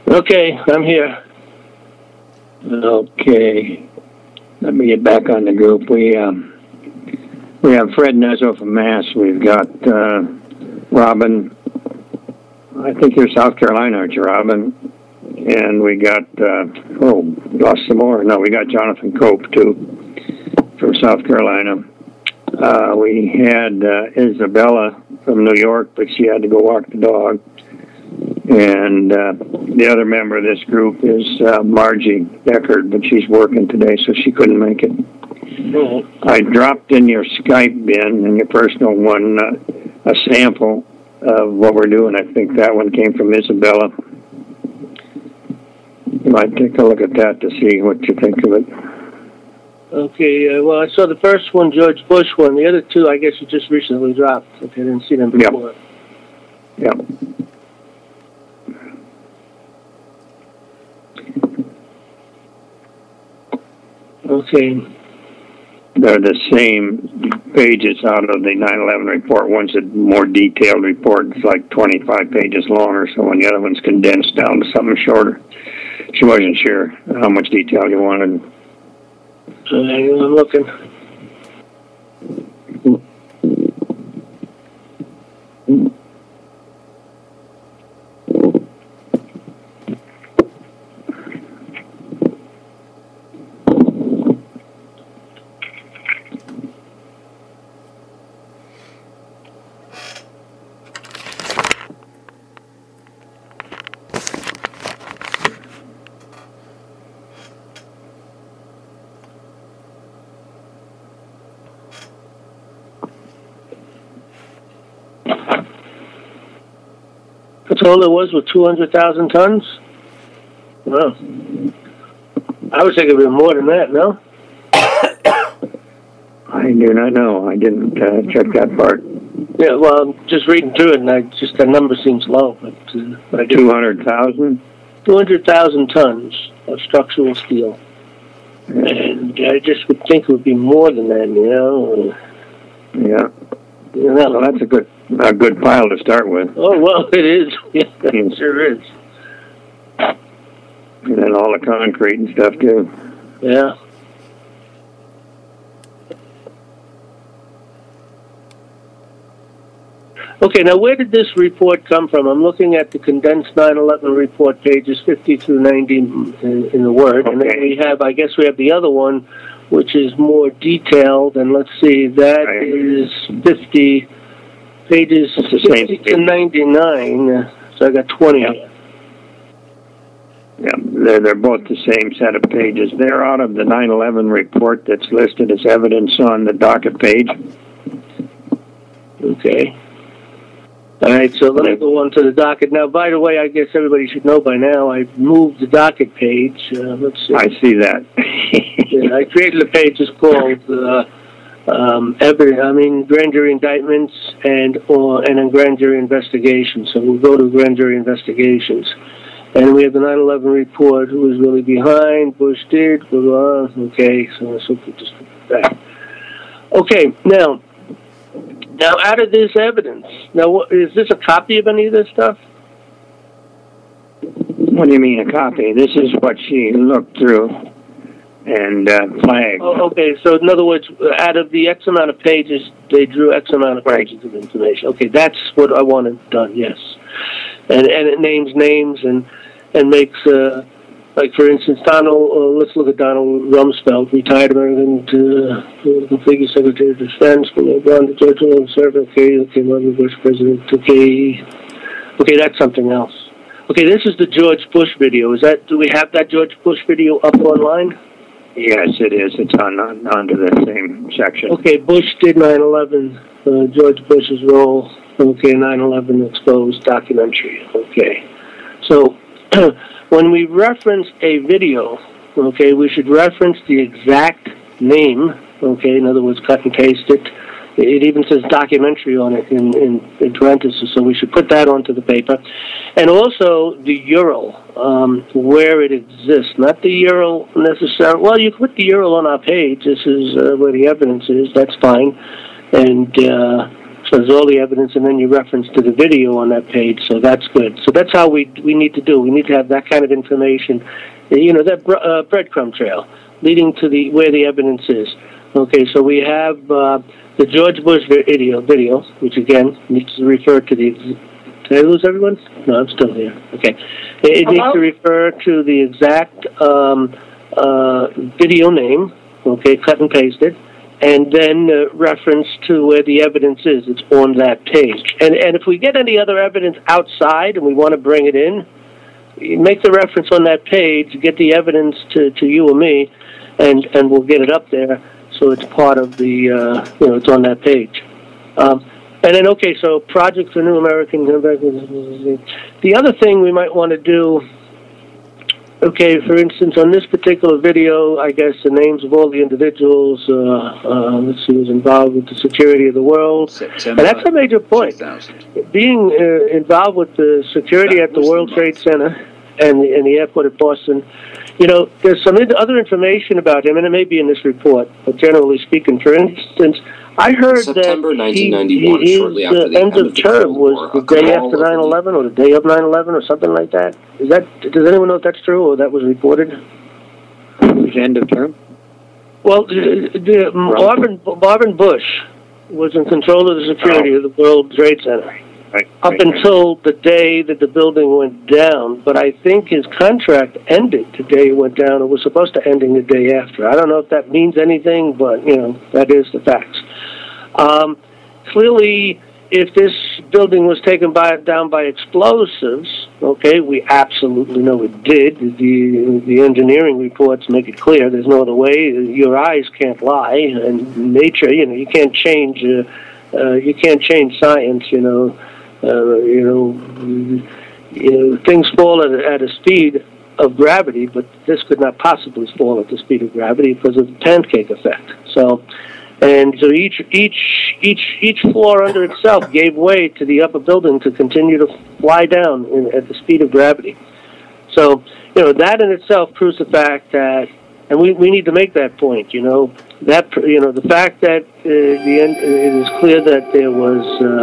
Okay, I'm here. Okay. Let me get back on the group. We have Fred Nezzo from Mass. We've got Robin. I think you're South Carolina, aren't you, Robin? And we got, lost some more. No, we got Jonathan Cope, too, from South Carolina. We had Isabella from New York, but she had to go walk the dog. And the other member of this group is Margie Deckard, but she's working today, so she couldn't make it. I dropped in your Skype bin, in your personal one, a sample of what we're doing. I think that one came from Isabella. You might take a look at that to see what you think of it. Okay, well, I saw the first one, George Bush one. The other two, I guess, you just recently dropped. Okay, I didn't see them before. Yep. Okay. They're the same pages out of the 9/11 report. One's a more detailed report. It's like 25 pages longer, so when the other one's condensed down to something shorter. She wasn't sure how much detail you wanted. I'm looking. That's all it was with 200,000 tons? Wow. I was thinking it would be more than that, no? I do not know. I didn't check that part. Yeah, well, I'm just reading through it, and that number seems low. But I 200,000? 200,000 tons of structural steel. Yeah. And I just would think it would be more than that, you know? Yeah. Well, that's a good pile to start with. Oh, well, it is. Yeah, it sure is. And then all the concrete and stuff, too. Yeah. Okay, now where did this report come from? I'm looking at the condensed 9/11 report, pages 50 through 90 in the Word. Okay. And then we have the other one, which is more detailed, and let's see, that is 50 pages 50 to 99, so I got 20 here. Yeah, they're both the same set of pages. They're out of the 9/11 report that's listed as evidence on the docket page. Okay. All right, so let me go on to the docket. Now, by the way, I guess everybody should know by now, I've moved the docket page. Let's see. I see that. Yeah, I created a page that's called grand jury indictments and then grand jury investigations. So we'll go to grand jury investigations. And we have the 9/11 report, who was really behind, Bush did, blah, blah. Okay, so let's look at this back. Okay, now, out of this evidence, is this a copy of any of this stuff? What do you mean, a copy? This is what she looked through and flagged. Oh, okay, so in other words, out of the X amount of pages, they drew X amount of pages of information. Okay, that's what I wanted done, yes. And it names names and makes, like for instance, let's look at Donald Rumsfeld, retired American Configured Secretary of Defense, from LeBron to George Will served. Okay, Marvin Bush President. Okay, that's something else. Okay, this is the George Bush video. Do we have that George Bush video up online? Yes, it is. It's onto the same section. Okay, Bush did 9/11. George Bush's role. Okay, 9/11 exposed documentary. Okay, so when we reference a video, okay, we should reference the exact name. Okay, in other words, cut and paste it. It even says documentary on it in parentheses, so we should put that onto the paper. And also the URL, where it exists, not the URL necessarily. Well, you can put the URL on our page. This is where the evidence is. That's fine. And So there's all the evidence, and then you reference to the video on that page, so that's good. So that's how we need to do. We need to have that kind of information, that breadcrumb trail leading to where the evidence is. Okay, so we have the George Bush video, which again needs to refer to the. Did I lose everyone? No, I'm still here. Okay, it needs to refer to the exact video name. Okay, cut and paste it, and then reference to where the evidence is. It's on that page. And if we get any other evidence outside and we want to bring it in, make the reference on that page. Get the evidence to you or me, and we'll get it up there. So it's part of the, it's on that page. And then, okay, so Project for New American. The other thing we might want to do, okay, for instance, on this particular video, I guess the names of all the individuals, let's see, who's involved with the security of the world. September, and that's a major point. 2000. Being involved with the security at the World Trade Center and the airport at Boston, there's some other information about him, and it may be in this report, but generally speaking, for instance, I heard September that 1991, shortly after the end of term was the day after 9/11 or the day of 9/11 or something like that. Does anyone know if that's true or that was reported? His end of term? Well, Marvin Bush was in control of the security of the World Trade Center. Up until the day that the building went down, but I think his contract ended the day it went down. It was supposed to end the day after. I don't know if that means anything, but, that is the facts. Clearly, if this building was taken down by explosives, okay, we absolutely know it did. The engineering reports make it clear. There's no other way. Your eyes can't lie, and nature, you can't change science, things fall at a speed of gravity, but this could not possibly fall at the speed of gravity because of the pancake effect. So each floor under itself gave way to the upper building to continue to fly down at the speed of gravity. So that in itself proves the fact that, and we need to make that point. The fact that it is clear that there was.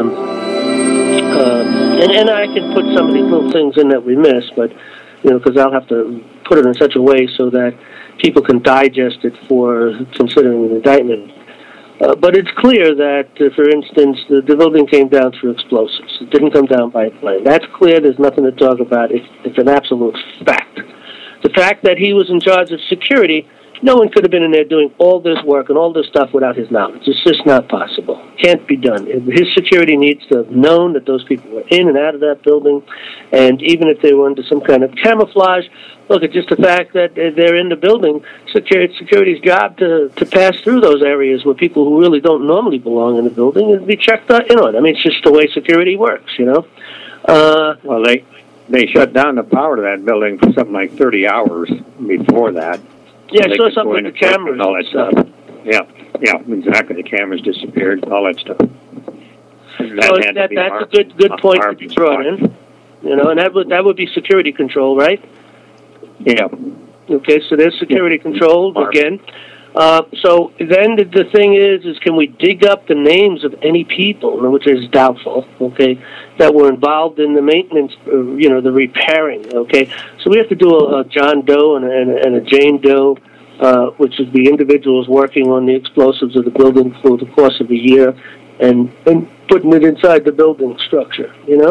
And I can put some of these little things in that we missed, but, because I'll have to put it in such a way so that people can digest it for considering an indictment. But it's clear that, for instance, the building came down through explosives. It didn't come down by a plane. That's clear. There's nothing to talk about. It's an absolute fact. The fact that he was in charge of security, no one could have been in there doing all this work and all this stuff without his knowledge. It's just not possible. Can't be done. His security needs to have known that those people were in and out of that building, and even if they were under some kind of camouflage, look, it's just the fact that they're in the building. Security's job to pass through those areas where people who really don't normally belong in the building and be checked in on. I mean, it's just the way security works, Well, they shut down the power to that building for something like 30 hours before that. Yeah, I saw something with the cameras and all that stuff. Yeah, exactly. The cameras disappeared, all that stuff. That's a good point to be brought in. And that would be security control, right? Yeah. Okay, so there's security control again. So then the thing is can we dig up the names of any people, which is doubtful, okay, that were involved in the maintenance, the repairing, okay? So we have to do a John Doe and a Jane Doe, which would be individuals working on the explosives of the building for the course of a year and putting it inside the building structure,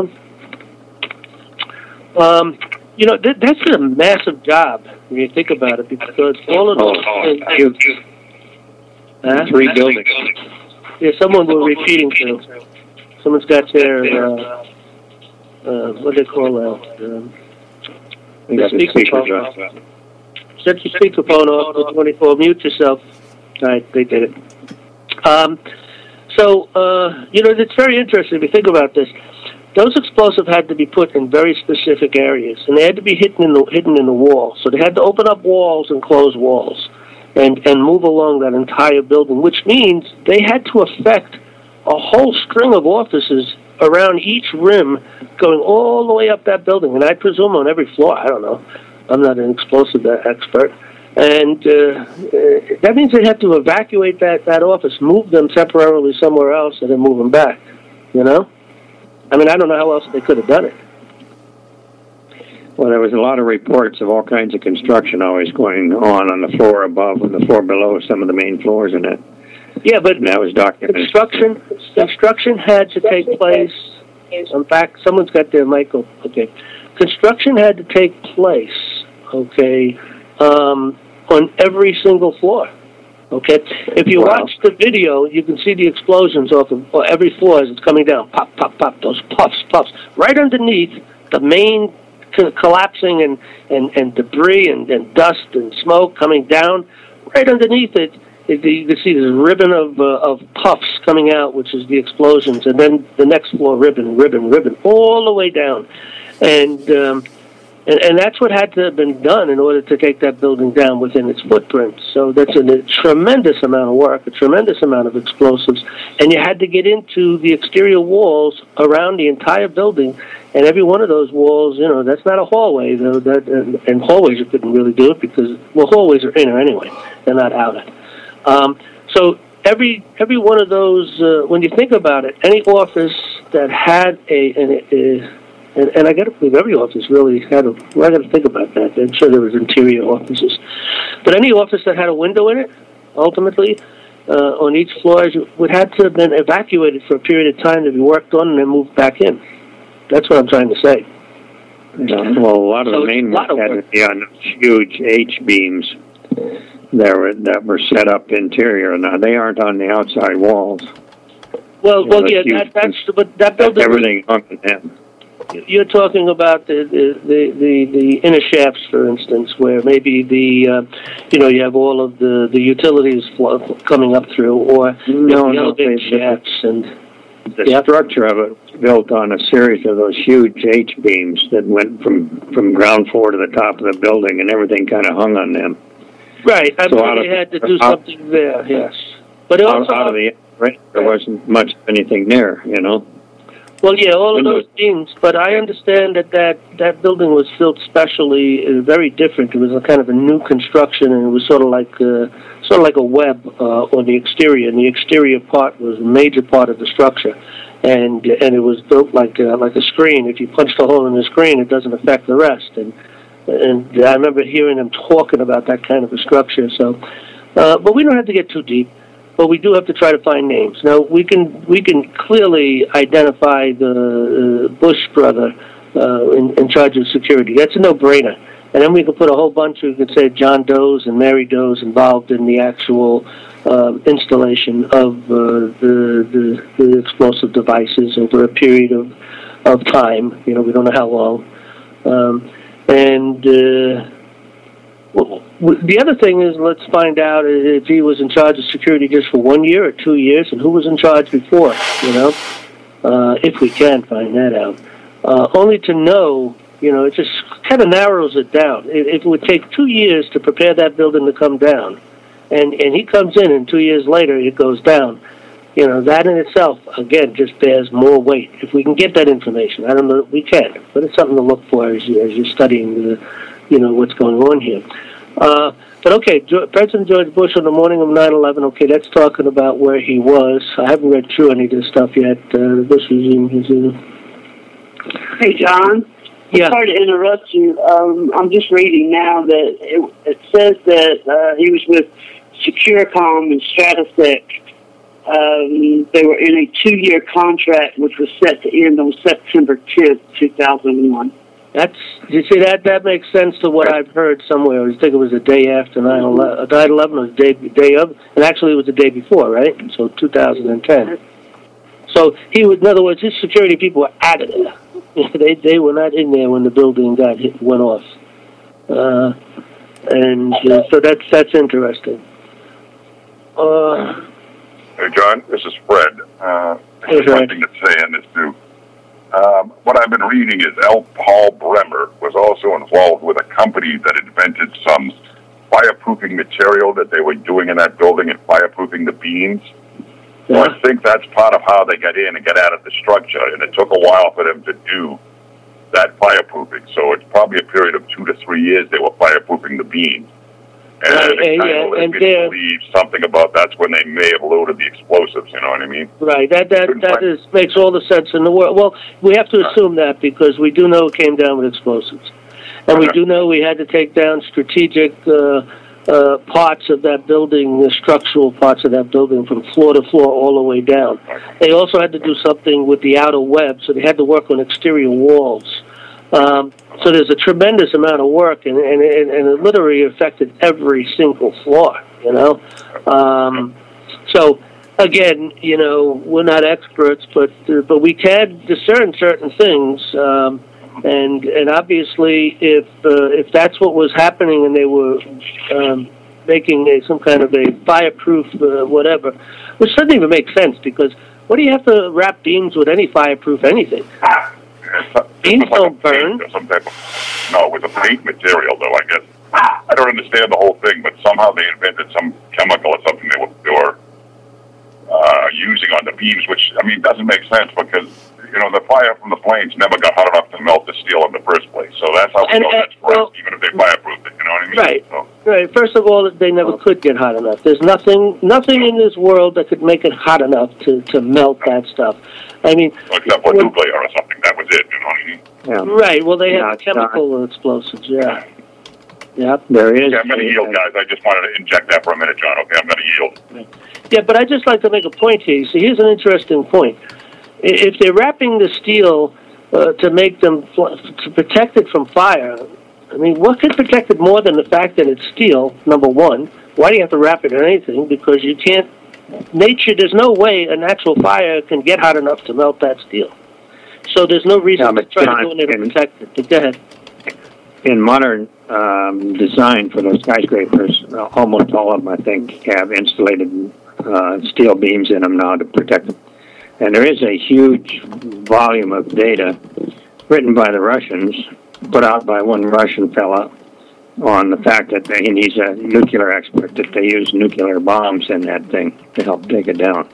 that's a massive job when you think about it, because all of those things. 3 buildings. Yeah, someone we're repeating to. Someone's got their what do they call that? The speakerphone off. Set your speakerphone off. 24. Mute yourself. All right, they did it. It's very interesting if you think about this. Those explosives had to be put in very specific areas, and they had to be hidden in the wall. So they had to open up walls and close walls, and move along that entire building, which means they had to affect a whole string of offices around each rim, going all the way up that building, and I presume on every floor. I don't know. I'm not an explosive expert. And that means they had to evacuate that office, move them temporarily somewhere else, and then move them back. you know? I mean, I don't know how else they could have done it. Well, there was a lot of reports of all kinds of construction always going on the floor above and the floor below some of the main floors in it. Yeah, but and that was documented. Construction had to take place. In fact, someone's got their mic open. Okay. Construction had to take place, okay, on every single floor. Okay? If you watch the video, you can see the explosions off of every floor as it's coming down. Pop, pop, pop, those puffs. Right underneath the main collapsing and debris and dust and smoke coming down, right underneath it, you can see this ribbon of puffs coming out, which is the explosions, and then the next floor ribbon, all the way down. And that's what had to have been done in order to take that building down within its footprint. So that's a tremendous amount of work, a tremendous amount of explosives. And you had to get into the exterior walls around the entire building. And every one of those walls, you know, that's not a hallway, though. And hallways you couldn't really do it because, well, hallways are inner anyway. They're not outer. So every one of those, when you think about it, any office that had and I got to believe every office really had I got to think about that. I'm sure there was interior offices. But any office that had a window in it, ultimately, on each floor, would have to have been evacuated for a period of time to be worked on and then moved back in. That's what I'm trying to say. Well, a lot of the main work had to be on those huge H-beams that were set up interior. Now, they aren't on the outside walls. Well, yeah, but that building... Everything hung on them. You're talking about the inner shafts, for instance, where maybe you have all of the utilities coming up through, or the elevator shafts, and the structure of it was built on a series of those huge H-beams that went from ground floor to the top of the building, and everything kind of hung on them. Right, I mean, they had to do something there, yes. But also out of the there wasn't much of anything there, you know. Well, yeah, all of those beams, but I understand that building was built specially, very different. It was a kind of a new construction, and it was sort of like a web on the exterior, and the exterior part was a major part of the structure, and it was built like a screen. If you punched a hole in the screen, it doesn't affect the rest, and I remember hearing them talking about that kind of a structure. So, but we don't have to get too deep. But we do have to try to find names. Now, we can clearly identify the Bush brother in charge of security. That's a no-brainer. And then we can put a whole bunch of, you could say, John Does and Mary Does involved in the actual installation of the explosive devices over a period of time. You know, we don't know how long. The other thing is, let's find out if he was in charge of security just for 1 year or 2 years, and who was in charge before, you know, if we can find that out. Only to know, you know, it just kind of narrows it down. If it would take 2 years to prepare that building to come down, and he comes in and 2 years later it goes down, you know, that in itself, again, just bears more weight. If we can get that information, I don't know, we can, but it's something to look for as you're studying what's going on here. But okay, President George Bush on the morning of 9/11. Okay, that's talking about where he was. I haven't read through any of this stuff yet. The Bush regime is in. Hey, John. Yeah. Sorry to interrupt you. I'm just reading now that it says that he was with Securicom and Stratesec. They were in a 2-year contract, which was set to end on September 10th, 2001. You see, that makes sense to what I've heard somewhere. I think it was the day after 9/11. 9/11 was the day of, and actually it was the day before, right? So 2010. So he was, in other words, his security people were out of there. They were not in there when the building went off. So that's interesting. Hey, John, this is Fred. Hey, Fred. Something to say on this too. What I've been reading is L. Paul Bremer was also involved with a company that invented some fireproofing material that they were doing in that building and fireproofing the beams. Yeah. So I think that's part of how they got in and got out of the structure, and it took a while for them to do that fireproofing. So it's probably a period of 2 to 3 years they were fireproofing the beams. And it kind of led me to believe something about that's when they may have loaded the explosives, you know what I mean? Right, that makes all the sense in the world. Well, we have to assume that because we do know it came down with explosives. And we do know we had to take down strategic parts of that building, the structural parts of that building from floor to floor all the way down. They also had to do something with the outer web, so they had to work on exterior walls. So there's a tremendous amount of work, and it literally affected every single floor, you know. So, again, you know, we're not experts, but we can discern certain things. And obviously, if that's what was happening, and they were making some kind of a fireproof whatever, which doesn't even make sense because what do you have to wrap beams with any fireproof anything? Beams don't burn. No, it was a paint material, though. I guess I don't understand the whole thing, but somehow they invented some chemical or something they were using on the beams, which I mean doesn't make sense because. You know, the fire from the flames never got hot enough to melt the steel in the first place. So that's how we know that's correct, even if they fireproofed it, you know what I mean? Right. So. Right. First of all, they never could get hot enough. There's nothing in this world that could make it hot enough to melt that stuff. I mean... Except for nuclear or something, that was it, you know what I mean? Yeah. Right. Well, they had chemical explosives, yeah. Yep. There is. Yeah, I'm going to yield, guys. I just wanted to inject that for a minute, John. Okay, I'm going to yield. Yeah, but I'd just like to make a point here. See, here's an interesting point. If they're wrapping the steel to make them to protect it from fire, I mean, what could protect it more than the fact that it's steel? Number one, why do you have to wrap it in anything? Because you can't. Nature, there's no way a natural fire can get hot enough to melt that steel. So there's no reason to try to do anything to protect it. But go ahead. In modern design for those skyscrapers, almost all of them, I think, have insulated steel beams in them now to protect them. And there is a huge volume of data written by the Russians, put out by one Russian fella, on the fact that and he's a nuclear expert, that they use nuclear bombs in that thing to help take it down.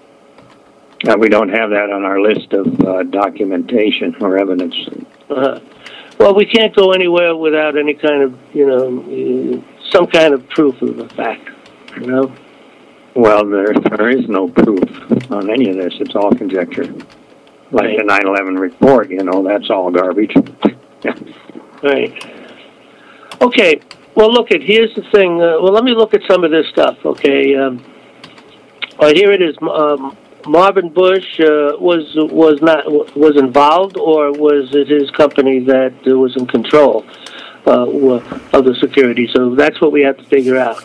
We don't have that on our list of documentation or evidence. Well, we can't go anywhere without any kind of, you know, some kind of proof of the fact, you know? Well, there is no proof on any of this. It's all conjecture. Like the 9/11 report, you know, that's all garbage. Right. Okay. Well, here's the thing. Well, let me look at some of this stuff, okay? Here it is. Marvin Bush was involved, or was it his company that was in control of the security? So that's what we have to figure out.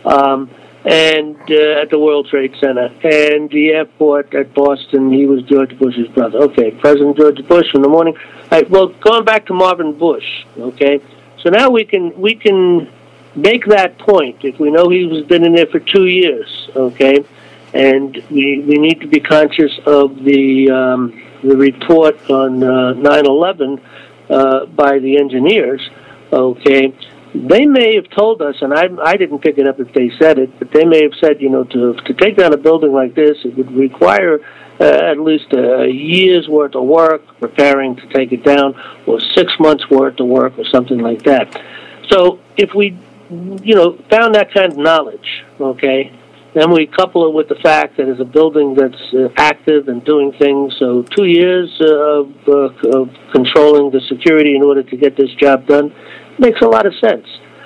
And at the World Trade Center, and the airport at Boston, he was George Bush's brother. Okay, President George Bush in the morning. All right, well, going back to Marvin Bush, okay, so now we can make that point if we know he's been in there for 2 years, okay, and we need to be conscious of the report on 9/11 by the engineers, okay. They may have told us, and I didn't pick it up if they said it, but they may have said, you know, to take down a building like this, it would require at least a year's worth of work preparing to take it down, or 6 months' worth of work, or something like that. So if we, you know, found that kind of knowledge, okay, then we couple it with the fact that it's a building that's active and doing things. So 2 years of controlling the security in order to get this job done makes a lot of sense.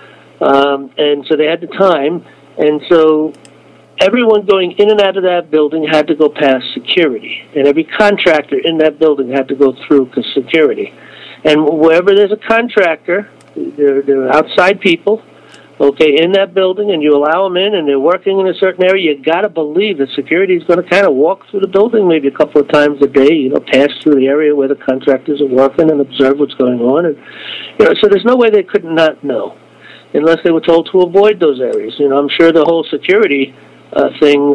And so they had the time, and so everyone going in and out of that building had to go past security, and every contractor in that building had to go through security. And wherever there's a contractor, there are outside people, okay, in that building, and you allow them in, and they're working in a certain area, you got to believe that security is going to kind of walk through the building maybe a couple of times a day, you know, pass through the area where the contractors are working and observe what's going on. And, you know, so there's no way they could not know unless they were told to avoid those areas. You know, I'm sure the whole security thing,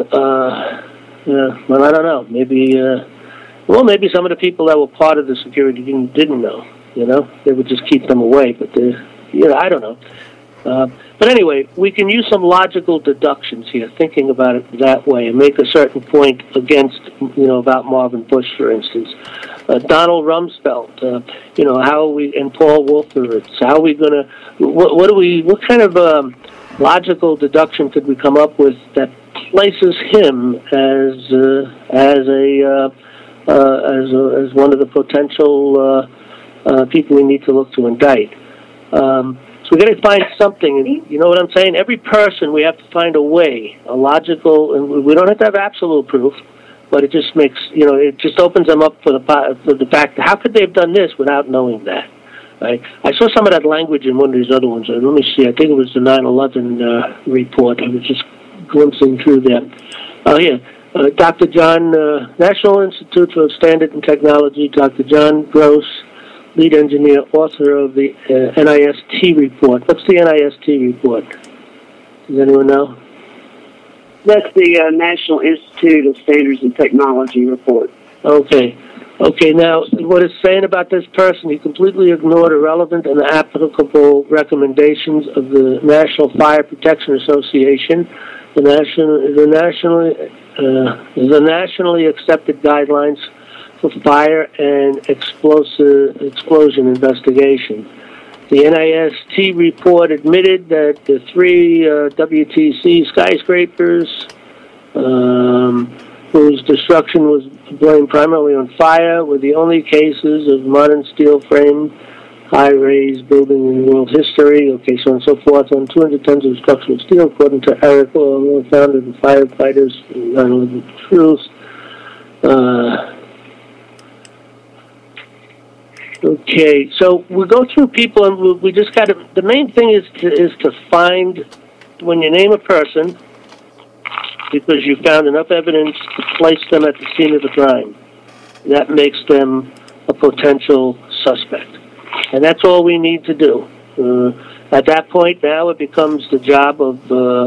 well, I don't know, maybe some of the people that were part of the security didn't know, you know, they would just keep them away, but, you know, I don't know. But anyway, we can use some logical deductions here, thinking about it that way, and make a certain point against, you know, about Marvin Bush, for instance. Donald Rumsfeld, how are we, and Paul Wolfowitz, how are we going to, what kind of logical deduction could we come up with that places him as one of the potential people we need to look to indict? So we're going to find something, and you know what I'm saying? Every person, we have to find a way, a logical, and we don't have to have absolute proof, but it just makes, it just opens them up for the fact that how could they have done this without knowing that, right? I saw some of that language in one of these other ones. Let me see, I think it was the 9/11 report. I was just glimpsing through there. Oh, yeah. Dr. John, National Institute for Standard and Technology, Dr. John Gross, lead engineer, author of the NIST report. What's the NIST report? Does anyone know? That's the National Institute of Standards and Technology report. Okay. Now, what it's saying about this person, he completely ignored irrelevant and applicable recommendations of the National Fire Protection Association, the nationally accepted guidelines for fire and explosion investigation. The NIST report admitted that the 3 WTC skyscrapers, whose destruction was blamed primarily on fire, were the only cases of modern steel frame high-rise building in world history, so on and so forth, on 200 tons of structural steel, according to Eric Oil, founder of the Firefighters 9/11 Truth. Okay, so we go through people, and we just got to. The main thing is to find, when you name a person, because you found enough evidence to place them at the scene of the crime. That makes them a potential suspect, and that's all we need to do. At that point, now it becomes the job of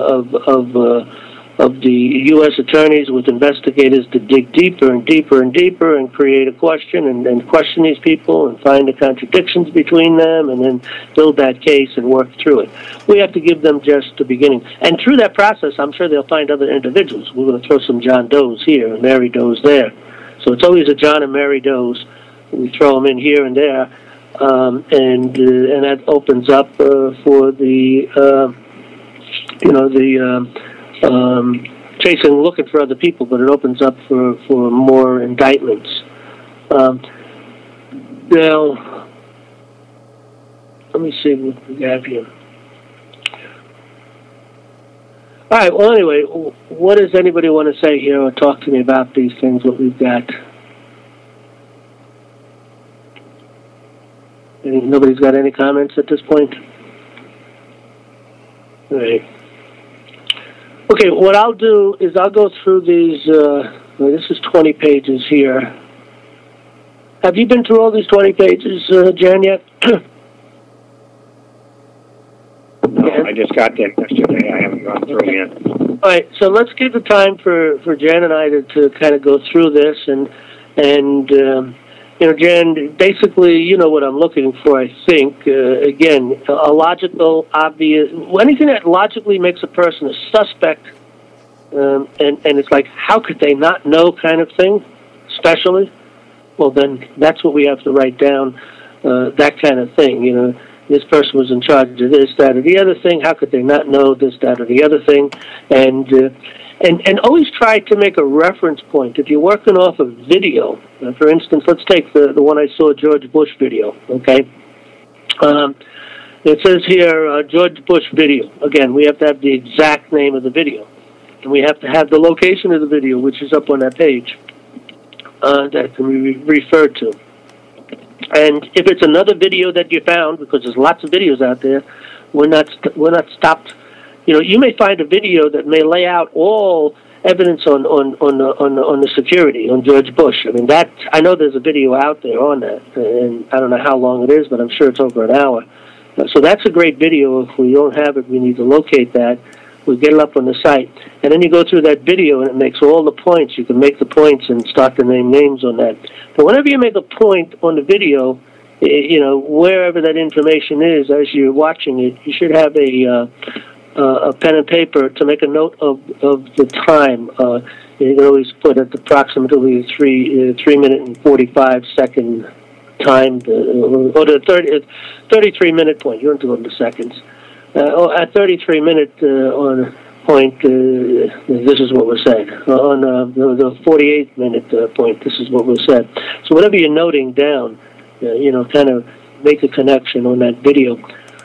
the U.S. attorneys with investigators to dig deeper and deeper and deeper and create a question and question these people and find the contradictions between them and then build that case and work through it. We have to give them just the beginning. And through that process, I'm sure they'll find other individuals. We're going to throw some John Does here and Mary Does there. So it's always a John and Mary Does. We throw them in here and there, and that opens up for the chasing, looking for other people, but it opens up for more indictments. Now, let me see what we have here. All right, well, anyway, what does anybody want to say here or talk to me about these things, what we've got? Nobody's got any comments at this point? All right. Okay, what I'll do is I'll go through these, this is 20 pages here. Have you been through all these 20 pages, Jan, yet? No, I just got them yesterday. I haven't gone through yet. All right, so let's give the time for Jan and I to kind of go through this. And Jan, basically, you know what I'm looking for, I think. Again, a logical, obvious, anything that logically makes a person a suspect, and it's like, how could they not know kind of thing, especially? Well, then that's what we have to write down, that kind of thing, This person was in charge of this, that, or the other thing. How could they not know this, that, or the other thing? And always try to make a reference point. If you're working off a video, for instance, let's take the one I saw, George Bush video, okay? It says here, George Bush video. Again, we have to have the exact name of the video. And we have to have the location of the video, which is up on that page, that can be referred to. And if it's another video that you found, because there's lots of videos out there, we're not stopped. You may find a video that may lay out all evidence on the security on George Bush. I mean, I know there's a video out there on that, and I don't know how long it is, but I'm sure it's over an hour. So that's a great video. If we don't have it, we need to locate that. We get it up on the site, and then you go through that video, and it makes all the points. You can make the points and start to name names on that. But whenever you make a point on the video, wherever that information is, as you're watching it, you should have a pen and paper to make a note of the time. You can always put at approximately 3 minute and 45 second time, or the 33-minute point. You don't have to go into seconds. At 33-minute on point, this is what was said. On the 48-minute point, this is what was said. So whatever you're noting down, kind of make a connection on that video.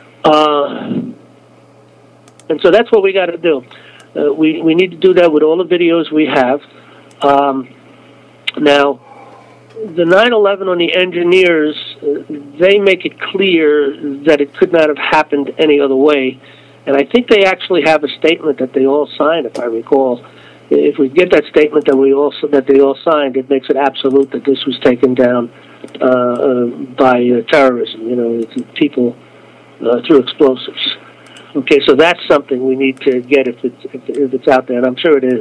And so that's what we got to do. We need to do that with all the videos we have. Now, the 9/11 on the engineers, they make it clear that it could not have happened any other way. And I think they actually have a statement that they all signed, if I recall. If we get that statement that they all signed, it makes it absolute that this was taken down by terrorism, people through explosives. Okay, so that's something we need to get if it's out there, and I'm sure it is.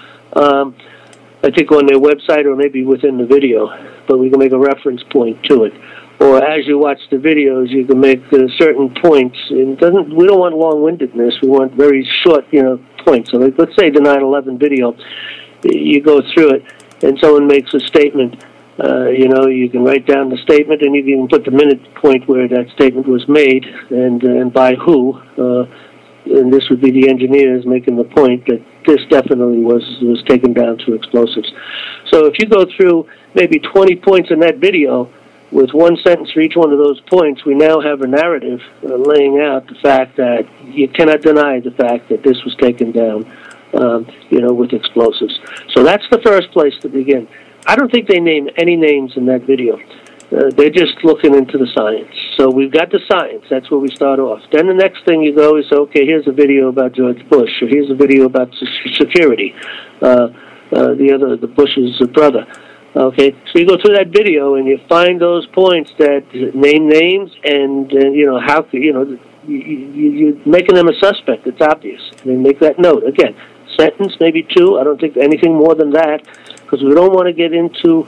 I think on their website or maybe within the video, but we can make a reference point to it. Or as you watch the videos, you can make certain points. We don't want long-windedness. We want very short, points. So let's say the 9/11 video, you go through it, and someone makes a statement. You can write down the statement, and you can even put the minute point where that statement was made and by who. And this would be the engineers making the point that this definitely was taken down through explosives. So if you go through maybe 20 points in that video with one sentence for each one of those points, we now have a narrative laying out the fact that you cannot deny the fact that this was taken down, with explosives. So that's the first place to begin. I don't think they name any names in that video. They're just looking into the science. So we've got the science. That's where we start off. Then the next thing you go is, okay, here's a video about George Bush, or here's a video about security, the Bush's brother. Okay, so you go through that video and you find those points that name names and how you're making them a suspect. It's obvious. And then make that note again. Sentence, maybe 2. I don't think anything more than that, because we don't want to get into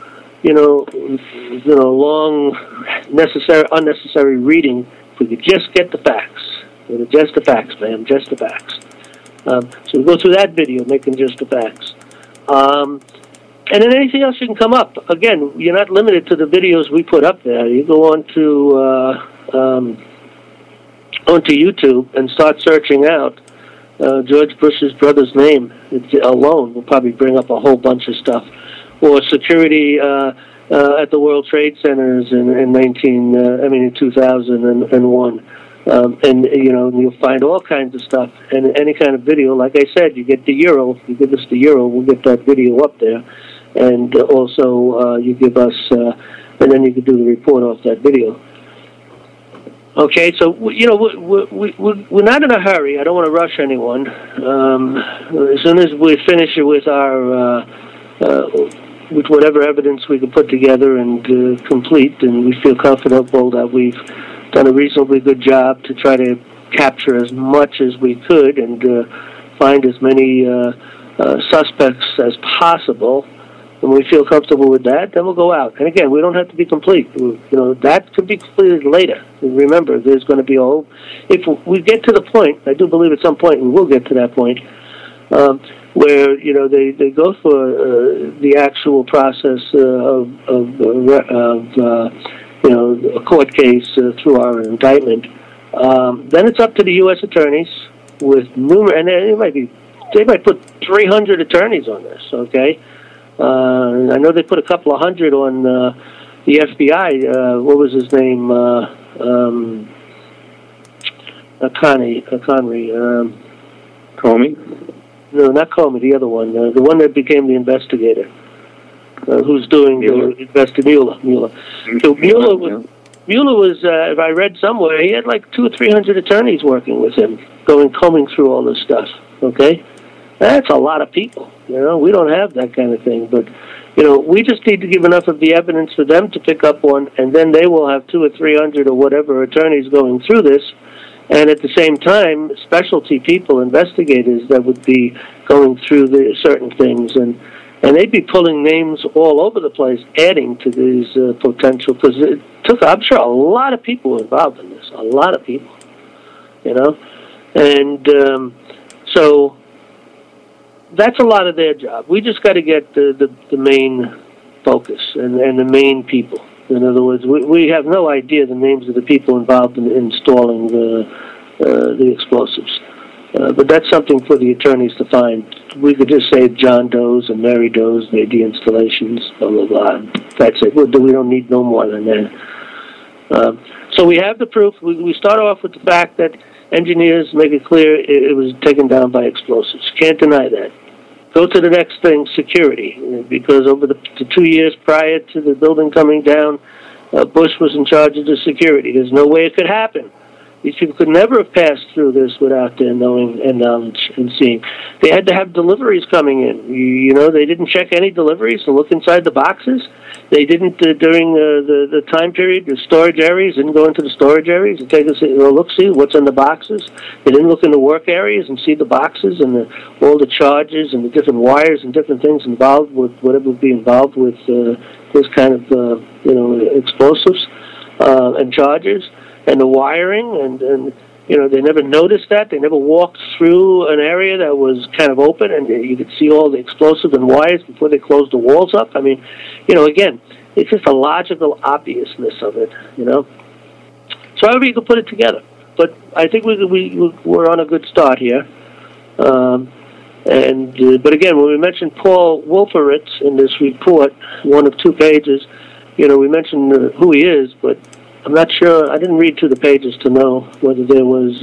long, unnecessary reading. If we could just get the facts. Just the facts, ma'am, just the facts. So we go through that video, making just the facts. And then anything else you can come up. Again, you're not limited to the videos we put up there. You go onto YouTube and start searching out George Bush's brother's name. Alone will probably bring up a whole bunch of stuff. Or security at the World Trade Centers in 2001. And you'll find all kinds of stuff. And any kind of video, like I said, you get the Euro. You give us the Euro, we'll get that video up there. And also you give us, and then you can do the report off that video. Okay, so we're not in a hurry. I don't want to rush anyone. As soon as we finish with our with whatever evidence we can put together and complete, and we feel comfortable that we've done a reasonably good job to try to capture as much as we could and find as many suspects as possible. When we feel comfortable with that, then we'll go out. And again, we don't have to be complete. That could be completed later. Remember, there's going to be if we get to the point, I do believe at some point we will get to that point, where they go for the actual process of a court case through our indictment. Then it's up to the U.S. attorneys with numerous, and they might put 300 attorneys on this. Okay. I know they put a couple of hundred on the FBI. What was his name? Connery. Comey? No, not Comey. The other one. The one that became the investigator. Who's doing the investigator? Mueller. So Mueller was. If I read somewhere, he had like 200 or 300 attorneys working with him, combing through all this stuff. Okay. That's a lot of people. We don't have that kind of thing. But, we just need to give enough of the evidence for them to pick up on, and then they will have 200 or 300 or whatever attorneys going through this. And at the same time, specialty people, investigators that would be going through the certain things. And they'd be pulling names all over the place, adding to these potential, because it took, I'm sure, a lot of people were involved in this. A lot of people, And so that's a lot of their job. We just got to get the main focus and the main people. In other words, we have no idea the names of the people involved in installing the explosives. But that's something for the attorneys to find. We could just say John Doe's and Mary Doe's, made the installations, blah, blah, blah. That's it. We don't need no more than that. So we have the proof. We start off with the fact that engineers make it clear it was taken down by explosives. Can't deny that. Go to the next thing, security, because over the 2 years prior to the building coming down, Bush was in charge of the security. There's no way it could happen. These people could never have passed through this without their knowing and knowledge and seeing. They had to have deliveries coming in. You know, they didn't check any deliveries to look inside the boxes. They didn't, during the time period, the storage areas, didn't go into the storage areas and take a look, see what's in the boxes. They didn't look in the work areas and see the boxes and all the charges and the different wires and different things involved with whatever would be involved with this kind of, explosives and charges. And the wiring, and they never noticed that. They never walked through an area that was kind of open, and you could see all the explosive and wires before they closed the walls up. I mean, again, it's just a logical obviousness of it, So however you could put it together. But I think we're on a good start here. But again, when we mentioned Paul Wolfowitz in this report, one of 2 pages, we mentioned who he is, but I'm not sure. I didn't read through the pages to know whether there was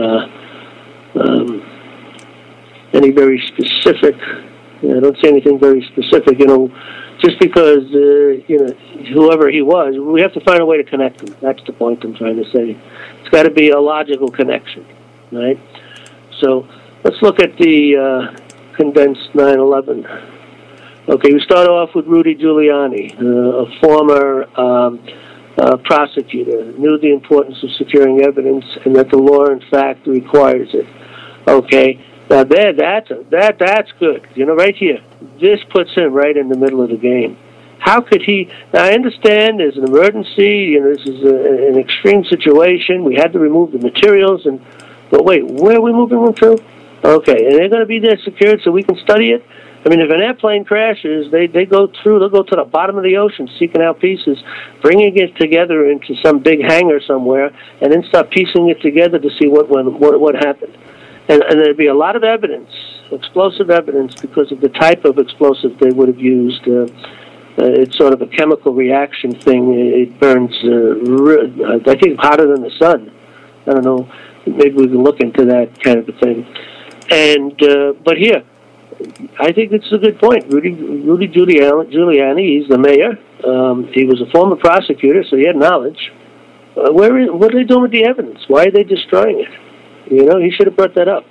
any very specific. I don't see anything very specific. Just because whoever he was, we have to find a way to connect him. That's the point I'm trying to say. It's got to be a logical connection, right? So let's look at the condensed 9/11. Okay, we start off with Rudy Giuliani, a former prosecutor, knew the importance of securing evidence and that the law, in fact, requires it. Okay, now that's good. Right here, this puts him right in the middle of the game. How could he? Now, I understand there's an emergency. This is an extreme situation. We had to remove the materials, but wait, where are we moving them to? Okay, and they're going to be there secured so we can study it. I mean, if an airplane crashes, they'll go to the bottom of the ocean seeking out pieces, bringing it together into some big hangar somewhere, and then start piecing it together to see what happened. And there'd be a lot of evidence, explosive evidence, because of the type of explosive they would have used. It's sort of a chemical reaction thing. It burns, I think, hotter than the sun. I don't know. Maybe we can look into that kind of a thing. But here, I think it's a good point. Rudy Giuliani, he's the mayor. He was a former prosecutor, so he had knowledge. What are they doing with the evidence? Why are they destroying it? He should have brought that up.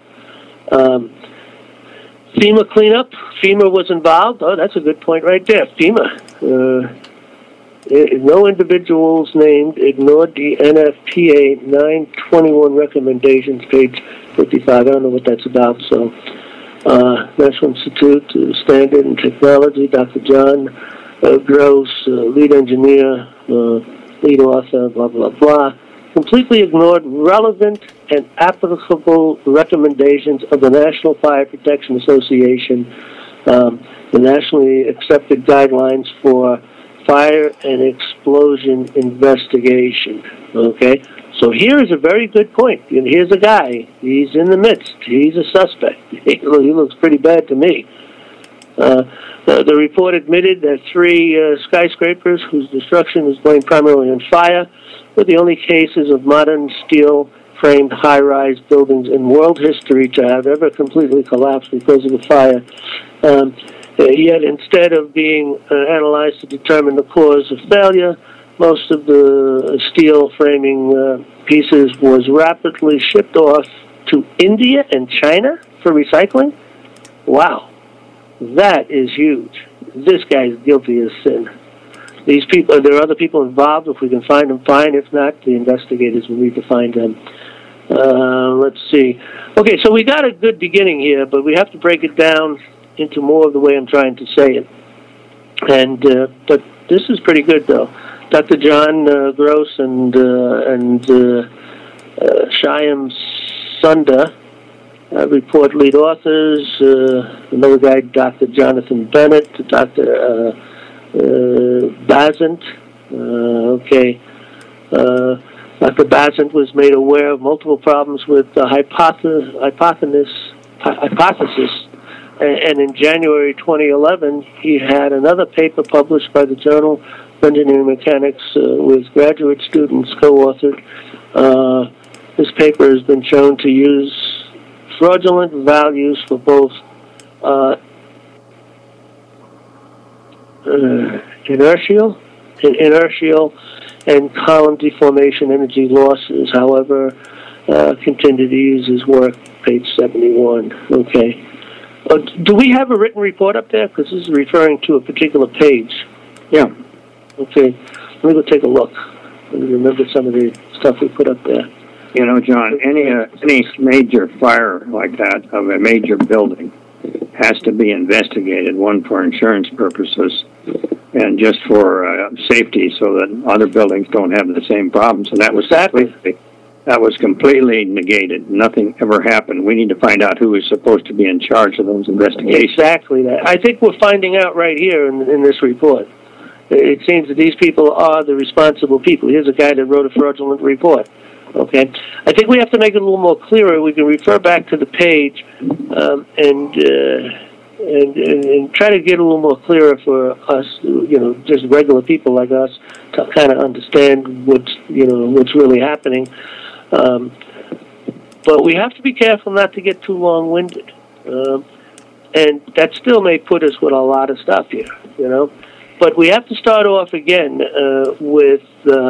FEMA cleanup. FEMA was involved. Oh, that's a good point right there. FEMA. No individuals named ignored the NFPA 921 recommendations, page 55. I don't know what that's about, so... National Institute of Standard and Technology, Dr. John Gross, lead engineer, lead author, blah, blah, blah, completely ignored relevant and applicable recommendations of the National Fire Protection Association, the nationally accepted guidelines for fire and explosion investigation. Okay? So here is a very good point. And here's a guy. He's in the midst. He's a suspect. He looks pretty bad to me. The report admitted that 3 skyscrapers whose destruction was blamed primarily on fire were the only cases of modern steel-framed high-rise buildings in world history to have ever completely collapsed because of a fire. Yet instead of being analyzed to determine the cause of failure, most of the steel framing pieces was rapidly shipped off to India and China for recycling. Wow, that is huge. This guy's guilty as sin. These people, there are other people involved. If we can find them, fine. If not, the investigators will need to find them. Let's see. Okay, so we got a good beginning here, but we have to break it down into more of the way I'm trying to say it. But this is pretty good, though. Dr. John Gross and Shyam Sundar, report lead authors. another guy, Dr. Jonathan Bennett, Dr. Bazant. Dr. Bazant was made aware of multiple problems with the hypothesis, and in January 2011, he had another paper published by the Journal of Engineering Mechanics with graduate students co-authored. This paper has been shown to use fraudulent values for both inertial and column deformation energy losses. However, continued to use his work, page 71. Okay. Do we have a written report up there? Because this is referring to a particular page. Yeah. Okay. Let me go take a look. Let me remember some of the stuff we put up there. You know, John, any major fire like that of a major building has to be investigated, one for insurance purposes and just for safety so that other buildings don't have the same problems. And that was completely negated. Nothing ever happened. We need to find out who is supposed to be in charge of those investigations. Exactly that. I think we're finding out right here in this report. It seems that these people are the responsible people. Here's a guy that wrote a fraudulent report. Okay, I think we have to make it a little more clearer. We can refer back to the page and try to get a little more clearer for us, just regular people like us, to kind of understand what's really happening. But we have to be careful not to get too long-winded, and that still may put us with a lot of stuff here, But we have to start off again with.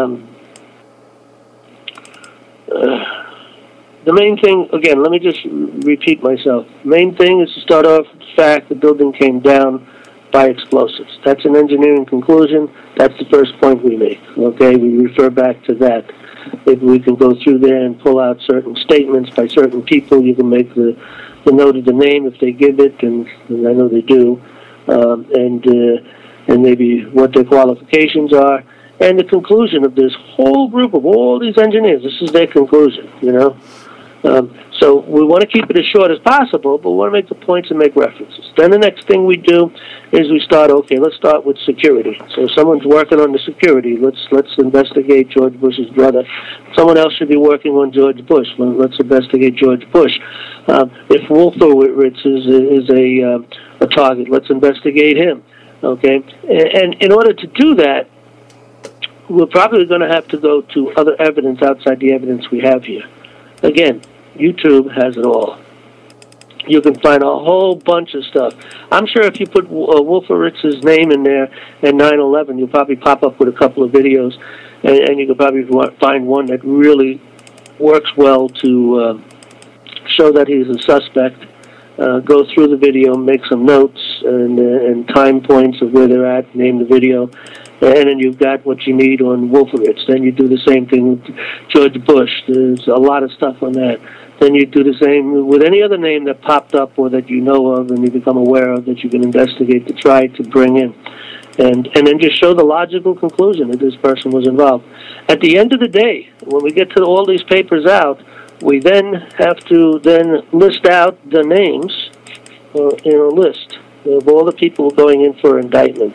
The main thing, again, let me just repeat myself. Main thing is to start off with the fact the building came down by explosives. That's an engineering conclusion. That's the first point we make. Okay, we refer back to that. If we can go through there and pull out certain statements by certain people, you can make the note of the name if they give it, and I know they do, and maybe what their qualifications are. And the conclusion of this whole group of all these engineers, this is their conclusion, So we want to keep it as short as possible, but we want to make the points and make references. Then the next thing we do is let's start with security. So someone's working on the security. Let's investigate George Bush's brother. Someone else should be working on George Bush. Let's investigate George Bush. If Wolfowitz is a target, let's investigate him. Okay? And in order to do that, we're probably going to have to go to other evidence outside the evidence we have here. Again, YouTube has it all. You can find a whole bunch of stuff. I'm sure if you put Wolfowitz's name in there and 9/11, you'll probably pop up with a couple of videos, and you can probably find one that really works well to show that he's a suspect. Go through the video, make some notes and time points of where they're at, name the video, and then you've got what you need on Wolfowitz. Then you do the same thing with George Bush. There's a lot of stuff on that. Then you do the same with any other name that popped up or that you know of and you become aware of that you can investigate to try to bring in. And then just show the logical conclusion that this person was involved. At the end of the day, when we get to all these papers out, we then have to then list out the names in a list of all the people going in for indictment.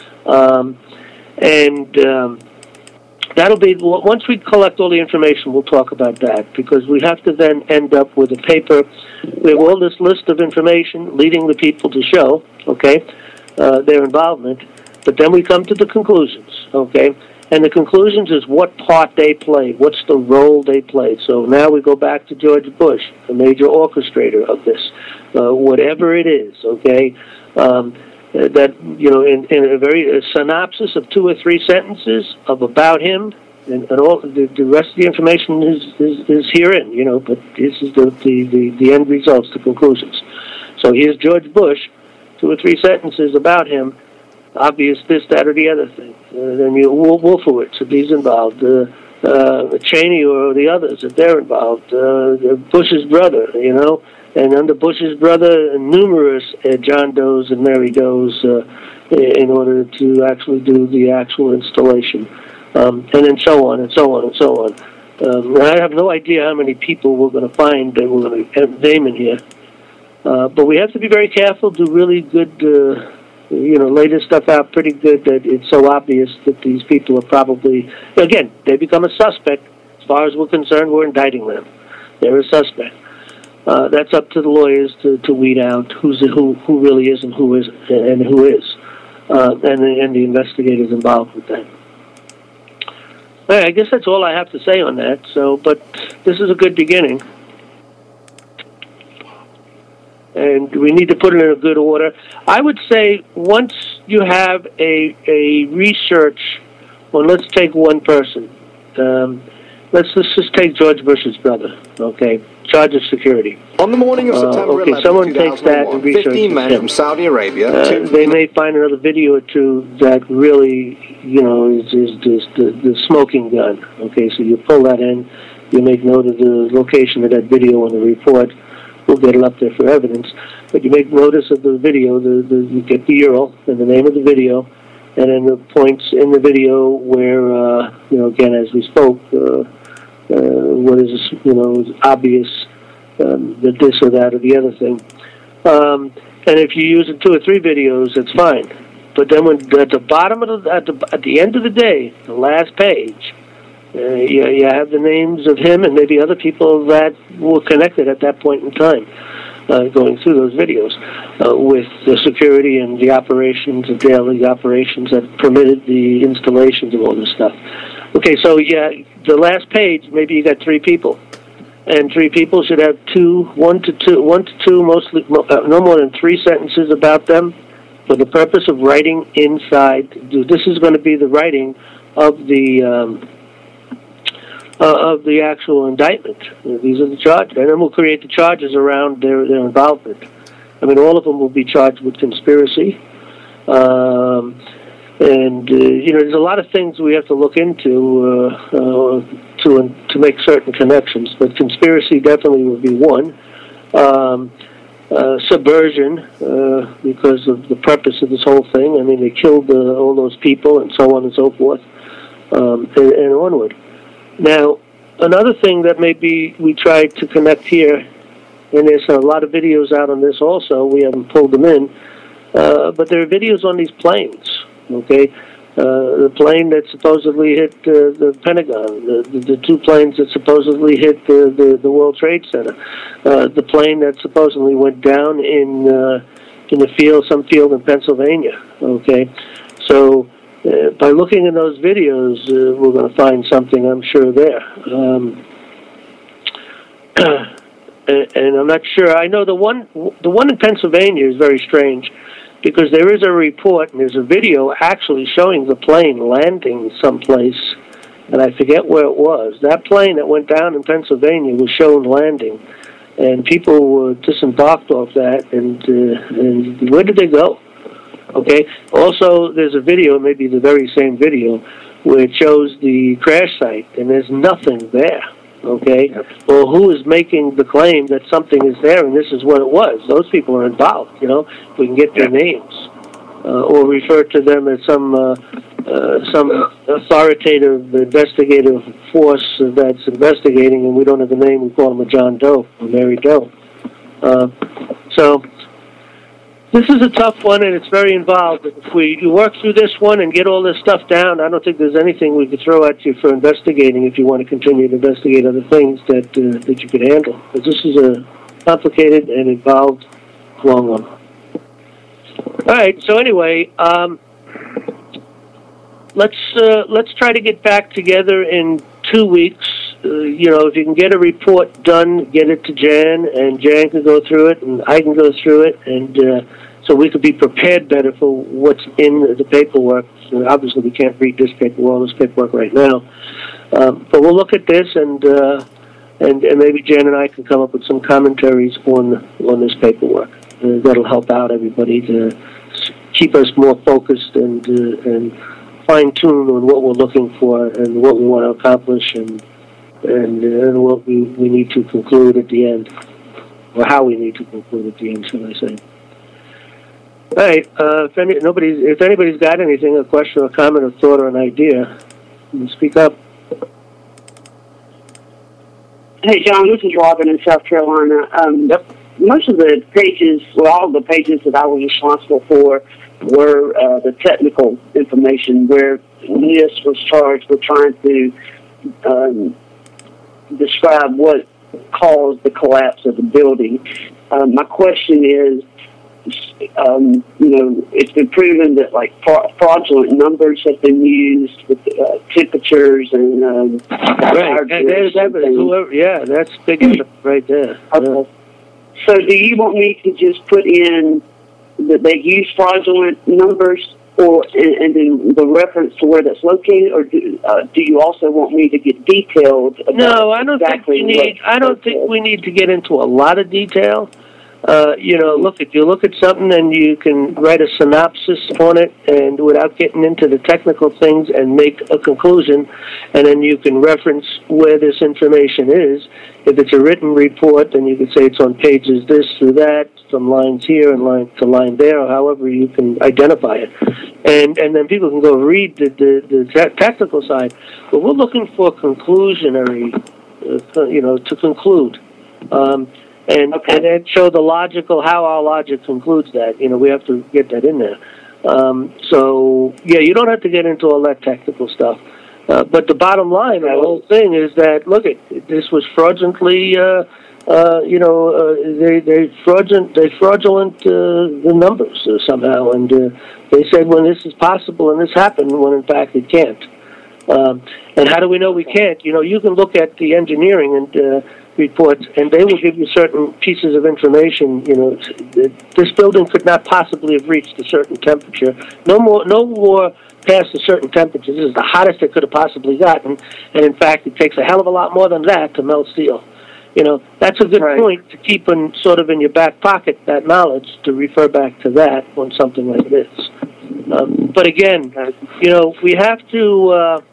That'll be, once we collect all the information, we'll talk about that, because we have to then end up with a paper. We have all this list of information leading the people to show, their involvement, but then we come to the conclusions, And the conclusions is what part they played, what's the role they played. So now we go back to George Bush, the major orchestrator of this, whatever it is, that, in a very synopsis of 2 or 3 sentences about him, and all the rest of the information is herein, but this is the end results, the conclusions. So here's George Bush, 2 or 3 sentences about him, obvious this, that, or the other thing. Then Wolfowitz, if he's involved, Cheney or the others, if they're involved, Bush's brother, and under Bush's brother, numerous John Does and Mary Does in order to actually do the actual installation, and then so on and so on and so on. I have no idea how many people we're going to find that we're going to name in here. But we have to be very careful, do really good, lay this stuff out pretty good that it's so obvious that these people are probably, again, they become a suspect. As far as we're concerned, we're indicting them. They're a suspect. That's up to the lawyers to weed out who really is and who isn't, and who is, and the investigators involved with that. All right, I guess that's all I have to say on that. So, but this is a good beginning. And we need to put it in a good order. I would say once you have a research, well, let's take one person. Let's just take George Bush's brother, okay? Charge of security. On the morning of September 11, someone takes that and researches 15 men from Saudi Arabia. They may find another video or two that really, is the smoking gun. Okay, so you pull that in, you make note of the location of that video on the report. We'll get it up there for evidence. But you make notice of the video, you get the URL and the name of the video, and then the points in the video where, again, as we spoke, what is, obvious that this or that or the other thing. And if you use it 2 or 3 videos, it's fine. But then when at the bottom of at the end of the day, the last page, you have the names of him and maybe other people that were connected at that point in time, going through those videos with the security and the operations, the daily operations that permitted the installations of all this stuff. Okay, so the last page, maybe you got 3 people, and 3 people should have 1 to 2, mostly no more than 3 sentences about them, for the purpose of writing inside. This is going to be the writing of the actual indictment. These are the charges, and then we'll create the charges around their involvement. I mean, all of them will be charged with conspiracy. There's a lot of things we have to look into to make certain connections, but conspiracy definitely would be one. Subversion, because of the purpose of this whole thing. I mean, they killed all those people and so on and so forth, and onward. Now, another thing that maybe we tried to connect here, and there's a lot of videos out on this also, we haven't pulled them in, but there are videos on these planes, okay? The plane that supposedly hit the Pentagon, the 2 planes that supposedly hit the World Trade Center, the plane that supposedly went down in some field in Pennsylvania, okay? So by looking in those videos, we're going to find something, I'm sure, there. And I'm not sure. I know the one in Pennsylvania is very strange, because there is a report and there's a video actually showing the plane landing someplace, and I forget where it was. That plane that went down in Pennsylvania was shown landing, and people were disembarked off that, and where did they go? Okay. Also, there's a video, maybe the very same video, where it shows the crash site, and there's nothing there. Okay. Yep. Well, who is making the claim that something is there and this is what it was? Those people are involved. If we can get their names, or refer to them as some authoritative investigative force that's investigating, and we don't have a name. We call them a John Doe or Mary Doe. So. This is a tough one, and it's very involved. If you work through this one and get all this stuff down, I don't think there's anything we could throw at you for investigating if you want to continue to investigate other things that you could handle. But this is a complicated and involved, long one. All right. So anyway, let's try to get back together in 2 weeks. If you can get a report done, get it to Jan, and Jan can go through it, and I can go through it, and so we could be prepared better for what's in the paperwork. Obviously, we can't read all this paperwork right now, but we'll look at this, and maybe Jan and I can come up with some commentaries on this paperwork. That'll help out everybody to keep us more focused and fine-tuned on what we're looking for and what we want to accomplish, and what we need to conclude at the end, or how we need to conclude at the end, shall I say. All right, if anybody's got anything, a question or comment or thought or an idea, speak up. Hey, John, this is Robin in South Carolina. Yep. most of the pages, well, all of the pages that I was responsible for were the technical information, where NIST was charged with trying to describe what caused the collapse of the building. My question is, it's been proven that like fraudulent numbers have been used with temperatures and right. And there's evidence. That's big enough right there. Okay. So, do you want me to just put in that they use fraudulent numbers, or and then the reference to where that's located, or do you also want me to get detailed about No, I don't think we need. I don't think we need to get into a lot of detail. Look, if you look at something and you can write a synopsis on it, and without getting into the technical things, and make a conclusion, and then you can reference where this information is. If it's a written report, then you can say it's on pages this through that, some lines here and line to line there, or however you can identify it. And then people can go read the technical side. But we're looking for conclusionary, to conclude. And then show the how our logic concludes that. We have to get that in there. You don't have to get into all that technical stuff. But the bottom line of the whole thing is that, look, this was fraudulently, they fraudulent the numbers somehow. And they said when this is possible and this happened, when in fact it can't. And how do we know we can't? You can look at the engineering and reports, and they will give you certain pieces of information. This building could not possibly have reached a certain temperature. No more past a certain temperature. This is the hottest it could have possibly gotten, and in fact, it takes a hell of a lot more than that to melt steel. That's a good point to keep in your back pocket, that knowledge, to refer back to that on something like this. But again, we have to.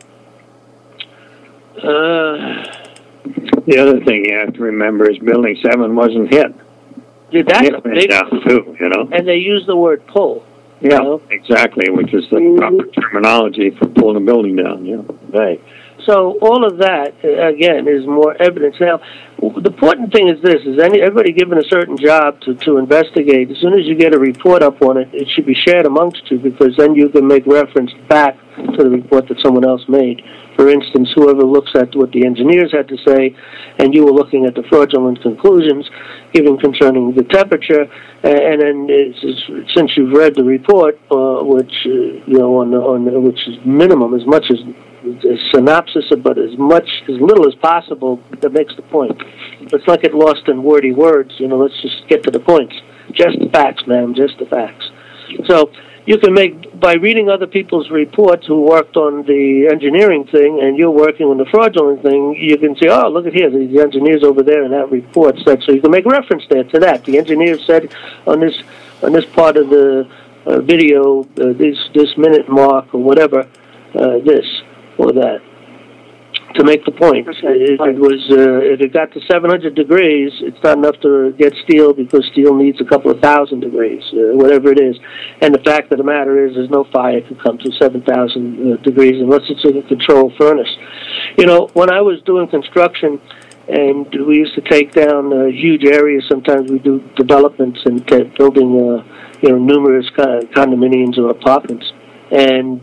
The other thing you have to remember is Building 7 wasn't hit. That's a big down too, And they use the word pull. Yeah, exactly, which is the proper terminology for pulling a building down, Right. So all of that, again, is more evidence. Now, the important thing is this, is everybody given a certain job to investigate, as soon as you get a report up on it, it should be shared amongst you, because then you can make reference back to the report that someone else made. For instance, whoever looks at what the engineers had to say, and you were looking at the fraudulent conclusions given concerning the temperature, and then since you've read the report, which which is minimum as much as a synopsis, but as little as possible, that makes the point. Let's not get lost in wordy words. Let's just get to the points. Just the facts, ma'am. Just the facts. So you can by reading other people's reports who worked on the engineering thing, and you're working on the fraudulent thing, you can say, oh, look at here, the engineers over there in that report said, so you can make reference there to that. The engineer said on this part of the video, this minute mark or whatever, this or that, to make the point. If it got to 700 degrees, it's not enough to get steel, because steel needs a couple of thousand degrees, whatever it is. And the fact of the matter is, there's no fire can come to 7,000 degrees unless it's in a controlled furnace. When I was doing construction, and we used to take down huge areas, sometimes we do developments and building numerous condominiums or apartments, and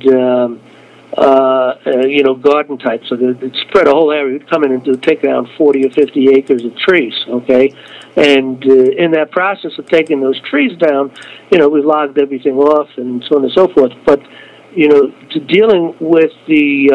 garden type, so they'd spread a whole area. We'd come in and take down 40 or 50 acres of trees, okay? And in that process of taking those trees down, we logged everything off and so on and so forth. But, to dealing with the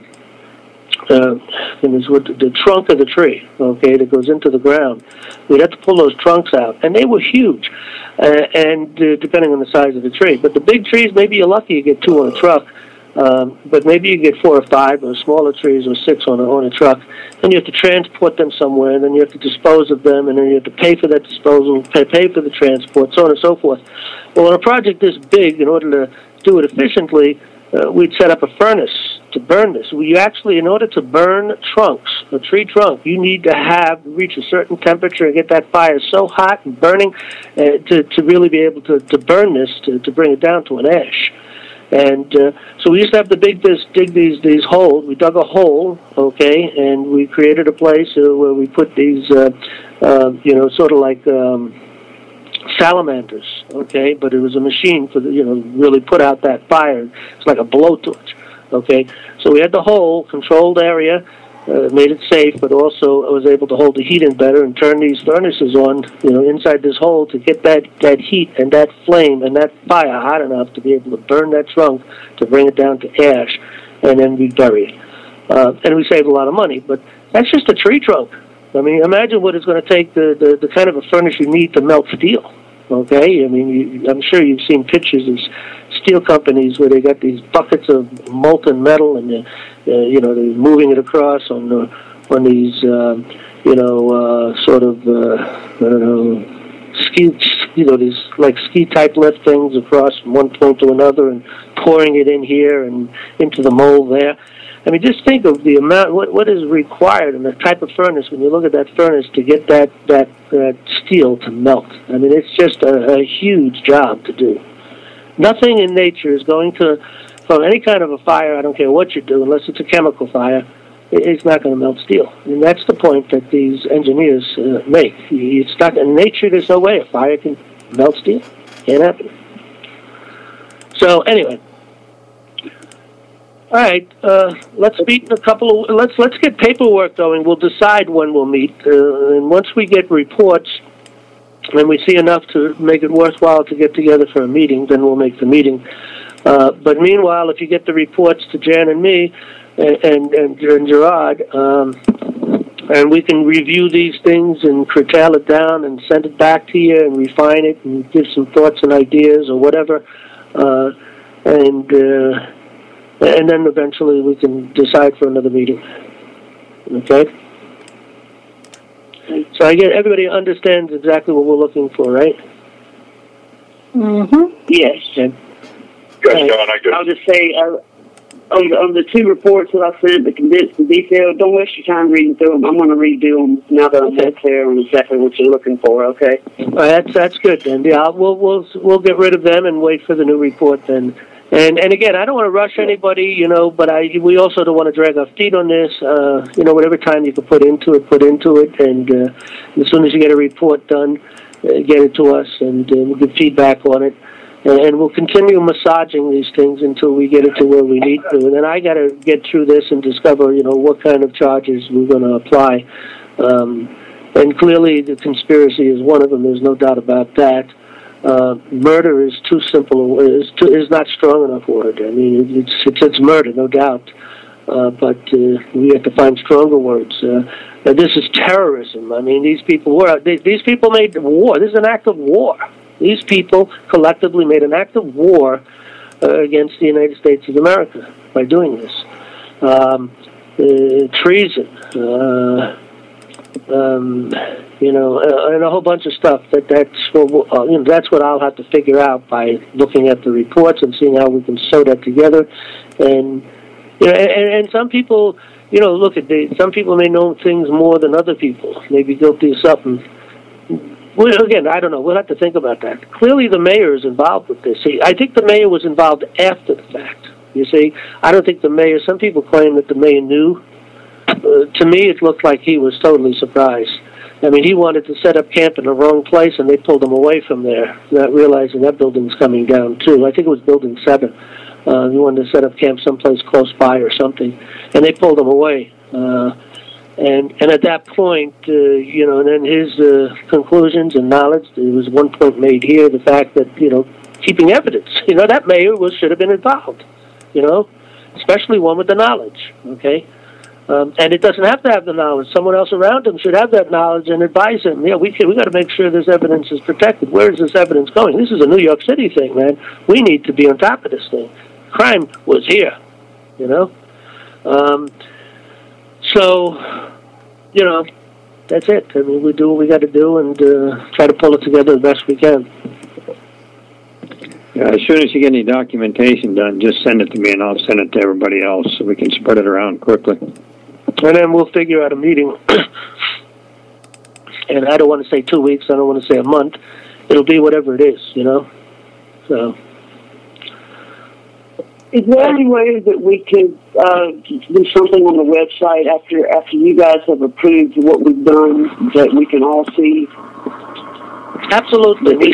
trunk of the tree, okay, that goes into the ground, we'd have to pull those trunks out, and they were huge, and depending on the size of the tree. But the big trees, maybe you're lucky you get 2 on a truck. But maybe you get 4 or 5, or smaller trees, or 6 on a truck. Then you have to transport them somewhere, and then you have to dispose of them, and then you have to pay for that disposal, pay for the transport, so on and so forth. Well, on a project this big, in order to do it efficiently, we'd set up a furnace to burn this. In order to burn trunks, a tree trunk, you need to reach a certain temperature and get that fire so hot and burning to really be able to burn this, to bring it down to an ash. And so we used to have to dig these holes. We dug a hole, okay, and we created a place where we put these, sort of like salamanders, okay, but it was a machine for really put out that fire. It's like a blowtorch, okay. So we had the hole, controlled area, made it safe, but also I was able to hold the heat in better and turn these furnaces on, inside this hole to get that heat and that flame and that fire hot enough to be able to burn that trunk to bring it down to ash, and then we bury it. And we saved a lot of money, but that's just a tree trunk. I mean, imagine what it's going to take the kind of a furnace you need to melt steel. Okay, I mean, I'm sure you've seen pictures of steel companies where they got these buckets of molten metal, and they're moving it across on these ski, these like ski type lift things across from one point to another, and pouring it in here and into the mold there. I mean, just think of the amount, what is required in the type of furnace, when you look at that furnace, to get that steel to melt. I mean, it's just a huge job to do. Nothing in nature is going to, from any kind of a fire, I don't care what you do, unless it's a chemical fire, it's not going to melt steel. And that's the point that these engineers make. It's not, in nature, there's no way a fire can melt steel. Can't happen. So, anyway. All right, let's meet in a couple of. Let's get paperwork going. We'll decide when we'll meet, and once we get reports, and we see enough to make it worthwhile to get together for a meeting, then we'll make the meeting. But meanwhile, if you get the reports to Jan and me, and Gerard, and we can review these things and curtail it down and send it back to you and refine it and give some thoughts and ideas or whatever, and then eventually we can decide for another meeting. Okay? So I get everybody understands exactly what we're looking for, right? Mm-hmm. Yes. Okay. Yes, John, I do. I'll just say, on the two reports that I sent, the condensed and detailed, don't waste your time reading through them. I'm going to redo them now that I'm more clear on exactly what you're looking for, okay? That's good, then. Yeah, we'll get rid of them and wait for the new report then. And again, I don't want to rush anybody, but we also don't want to drag our feet on this. Whatever time you can put into it. And as soon as you get a report done, get it to us, and we'll give feedback on it. And we'll continue massaging these things until we get it to where we need to. And then I got to get through this and discover, what kind of charges we're going to apply. And clearly, the conspiracy is one of them. There's no doubt about that. Murder is too simple. Is not strong enough word. I mean, it's murder, no doubt. But we have to find stronger words. This is terrorism. I mean, these people made war. This is an act of war. These people collectively made an act of war against the United States of America by doing this. Treason. And a whole bunch of stuff. That's what I'll have to figure out by looking at the reports and seeing how we can sew that together. And and some people, some people may know things more than other people. May be guilty of something. Well, again, I don't know. We'll have to think about that. Clearly, the mayor is involved with this. See, I think the mayor was involved after the fact. You see, I don't think the mayor. Some people claim that the mayor knew. To me, it looked like he was totally surprised. I mean, he wanted to set up camp in the wrong place, and they pulled him away from there, not realizing that building's coming down, too. I think it was Building 7. He wanted to set up camp someplace close by or something, and they pulled him away. And at that point, and then his conclusions and knowledge, there was one point made here, the fact that, keeping evidence. That mayor should have been involved, especially one with the knowledge, okay? And it doesn't have to have the knowledge. Someone else around him should have that knowledge and advise him. We got to make sure this evidence is protected. Where is this evidence going? This is a New York City thing, man. We need to be on top of this thing. Crime was here, So, that's it. I mean, we do what we got to do and try to pull it together the best we can. Yeah, as soon as you get any documentation done, just send it to me and I'll send it to everybody else so we can spread it around quickly. And then we'll figure out a meeting. And I don't want to say 2 weeks. I don't want to say a month. It'll be whatever it is, So, Is there any way that we could do something on the website after you guys have approved what we've done that we can all see? Absolutely.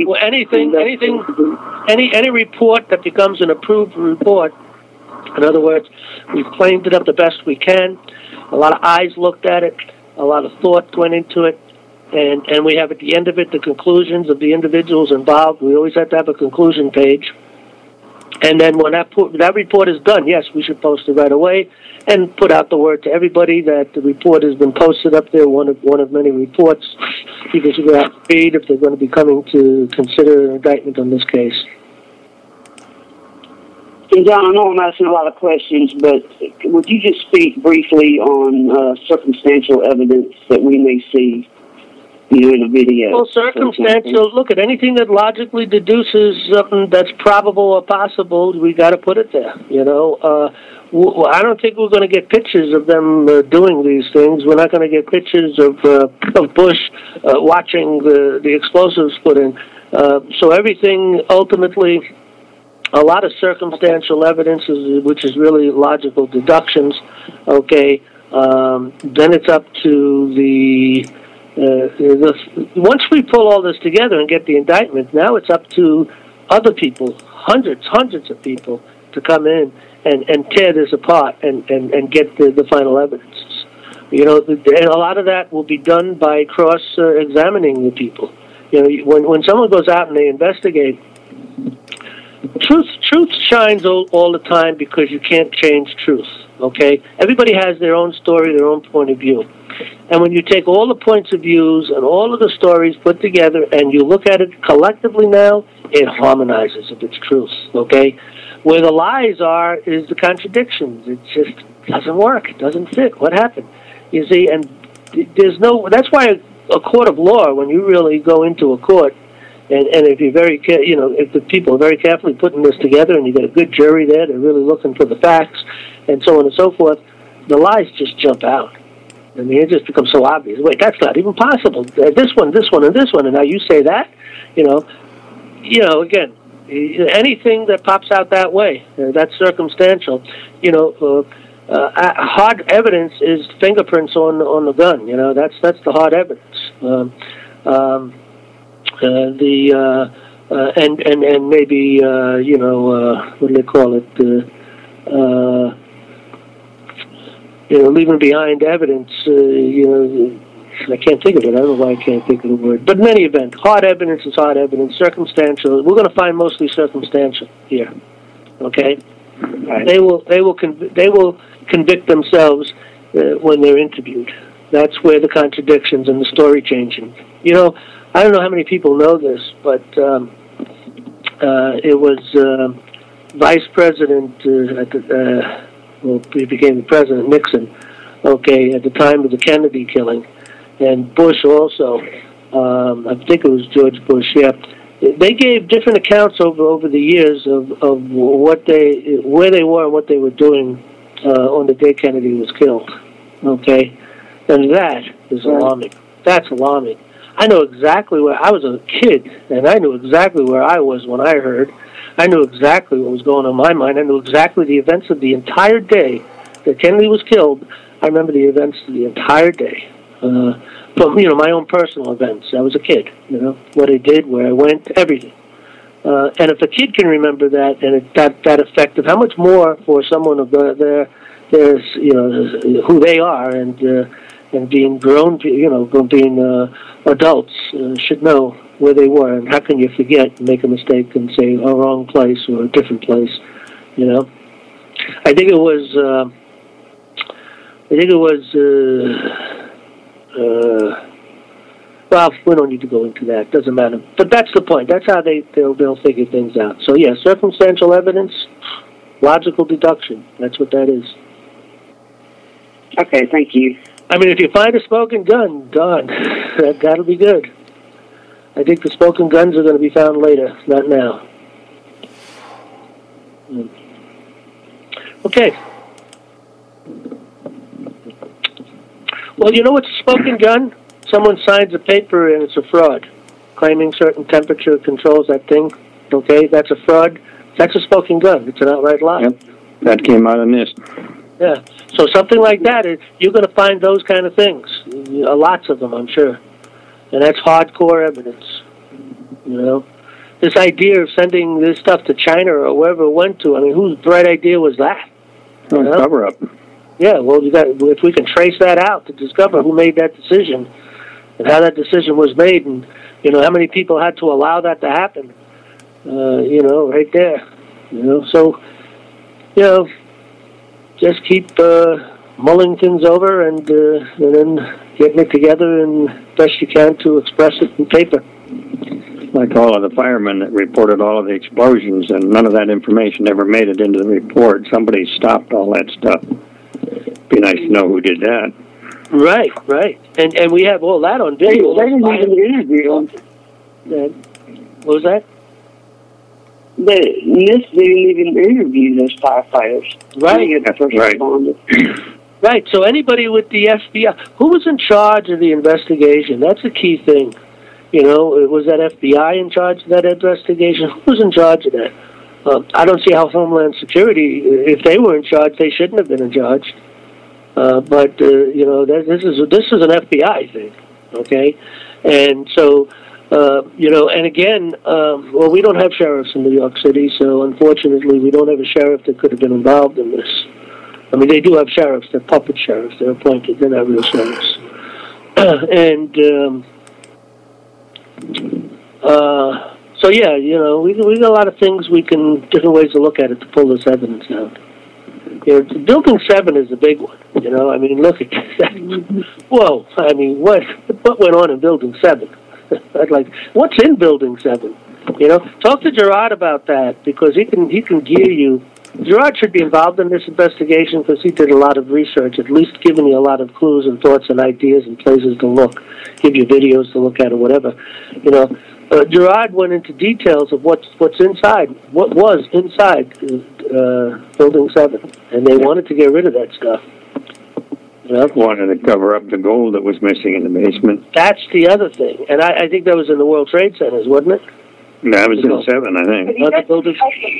Any report that becomes an approved report, in other words, we've cleaned it up the best we can. A lot of eyes looked at it. A lot of thought went into it. And we have at the end of it the conclusions of the individuals involved. We always have to have a conclusion page. And then when that report is done, yes, we should post it right away and put out the word to everybody that the report has been posted up there, one of many reports. People should go out and read if they're going to be coming to consider an indictment on this case. And John, I know I'm asking a lot of questions, but would you just speak briefly on circumstantial evidence that we may see, in a video? Well, circumstantial, look at anything that logically deduces something that's probable or possible, we got to put it there, I don't think we're going to get pictures of them doing these things. We're not going to get pictures of Bush watching the explosives put in. So everything ultimately, a lot of circumstantial evidence, which is really logical deductions, okay? Then it's up to once we pull all this together and get the indictment, now it's up to other people, hundreds of people, to come in and tear this apart and get the final evidence. And a lot of that will be done by cross-examining the people. When someone goes out and they investigate, truth shines all the time because you can't change truth, okay? Everybody has their own story, their own point of view. And when you take all the points of views and all of the stories put together and you look at it collectively now, it harmonizes if it's truth, okay? Where the lies are is the contradictions. It just doesn't work. It doesn't fit. What happened? You see, and that's why a court of law, when you really go into a court, and if you're if the people are very carefully putting this together and you get a good jury there, they're really looking for the facts and so on and so forth, the lies just jump out. I mean, it just becomes so obvious. Wait, that's not even possible. This one, and this one, and now you say that? Again, anything that pops out that way, that's circumstantial. Hard evidence is fingerprints on the gun. That's the hard evidence. And maybe what do they call it? Leaving behind evidence, I can't think of it. I don't know why I can't think of the word. But in any event, hard evidence is hard evidence. Circumstantial, we're going to find mostly circumstantial here. Okay? Right. They will convict themselves when they're interviewed. That's where the contradictions and the story changing. I don't know how many people know this, but it was Vice President he became the president, Nixon, okay, at the time of the Kennedy killing, and Bush also. I think it was George Bush. Yeah, they gave different accounts over the years of where they were and what they were doing on the day Kennedy was killed. Okay, and that is alarming. That's alarming. I know exactly where I was a kid, and I knew exactly where I was when I heard. I knew exactly what was going on in my mind. I knew exactly the events of the entire day that Kennedy was killed. I remember the events of the entire day. From my own personal events. I was a kid, what I did, where I went, everything. And if a kid can remember that and that effective, how much more for someone of their who they are and being grown, being adults should know where they were, and how can you forget and make a mistake and say a wrong place or a different place, I think it was well, we don't need to go into that. Doesn't matter. But that's the point. That's how they'll figure things out. So yeah, circumstantial evidence, logical deduction. That's what that is. Okay, thank you. I mean, if you find a smoking gun, God, that'll be good. I think the smoking guns are going to be found later, not now. Okay. Well, you know what's a smoking gun? Someone signs a paper and it's a fraud, claiming certain temperature controls that thing. Okay, that's a fraud. That's a smoking gun. It's an outright lie. Yep. That came out of NIST. Yeah. So something like that, you're going to find those kind of things. Lots of them, I'm sure. And that's hardcore evidence. You know, this idea of sending this stuff to China or wherever it went to. I mean, whose bright idea was that? Cover up. Yeah. Well, if we can trace that out to discover who made that decision and how that decision was made, and you know how many people had to allow that to happen. You know, right there. You know, so you know, just keep mulling things over and then getting it together and best you can to express it in paper. Like all of the firemen that reported all of the explosions, and none of that information ever made it into the report. Somebody stopped all that stuff. Be nice to know who did that. Right. And we have all that on video. They didn't even interview them. What was that? NIST didn't even interview those firefighters. Right. The first responders. Right. So anybody with the FBI, who was in charge of the investigation? That's a key thing. You know, was that FBI in charge of that investigation? Who was in charge of that? I don't see how Homeland Security, if they were in charge, they shouldn't have been in charge. But you know, this is an FBI thing, okay? And so, you know, and again, well, we don't have sheriffs in New York City, so unfortunately, we don't have a sheriff that could have been involved in this. I mean, they do have sheriffs; they're puppet sheriffs. They're appointed; they're not real sheriffs. And so, yeah, you know, we got a lot of things different ways to look at it to pull this evidence out. You know, Building 7 is a big one. You know, I mean, look at that. Whoa, I mean, what went on in Building 7? I'd like, what's in Building 7? You know, talk to Gerard about that, because he can gear you. Gerard should be involved in this investigation because he did a lot of research, at least giving you a lot of clues and thoughts and ideas and places to look, give you videos to look at or whatever. You know, Gerard went into details of what's inside, what was inside Building 7, and they wanted to get rid of that stuff. You know? Wanted to cover up the gold that was missing in the basement. That's the other thing, and I think that was in the World Trade Centers, wasn't it? That was in 7, I think. Other buildings.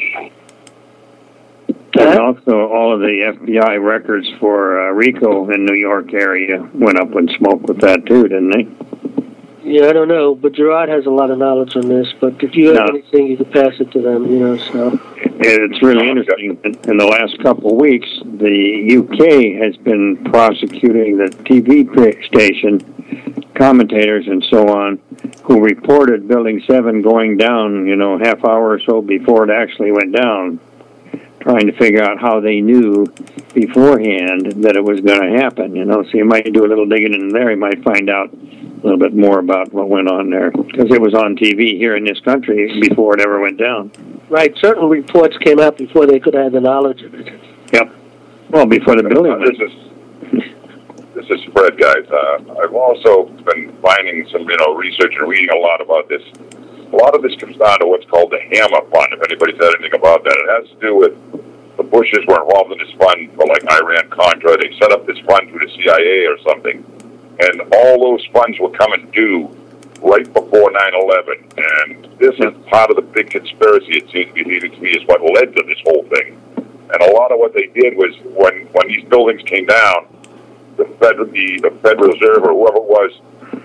And also, all of the FBI records for RICO in New York area went up in smoke with that too, didn't they? Yeah, I don't know, but Gerard has a lot of knowledge on this. But if you have anything, you can pass it to them. You know, so it's really interesting. In the last couple of weeks, the UK has been prosecuting the TV station, commentators and so on, who reported Building 7 going down. You know, half hour or so before it actually went down. Trying to figure out how they knew beforehand that it was going to happen, you know. So you might do a little digging in there. You might find out a little bit more about what went on there, because it was on TV here in this country before it ever went down. Right. Certain reports came out before they could have the knowledge of it. Yep. Well, before the building. This is Fred, guys. I've also been finding some, you know, research and reading a lot about this. A lot of this comes down to what's called the Hammer Fund, if anybody's had anything about that. It has to do with the Bushes were involved in this fund for, like, Iran-Contra. They set up this fund through the CIA or something, and all those funds were coming due right before 9/11. And this is part of the big conspiracy, it seems to be leading to me, is what led to this whole thing. And a lot of what they did was, when these buildings came down, the Federal Reserve or whoever it was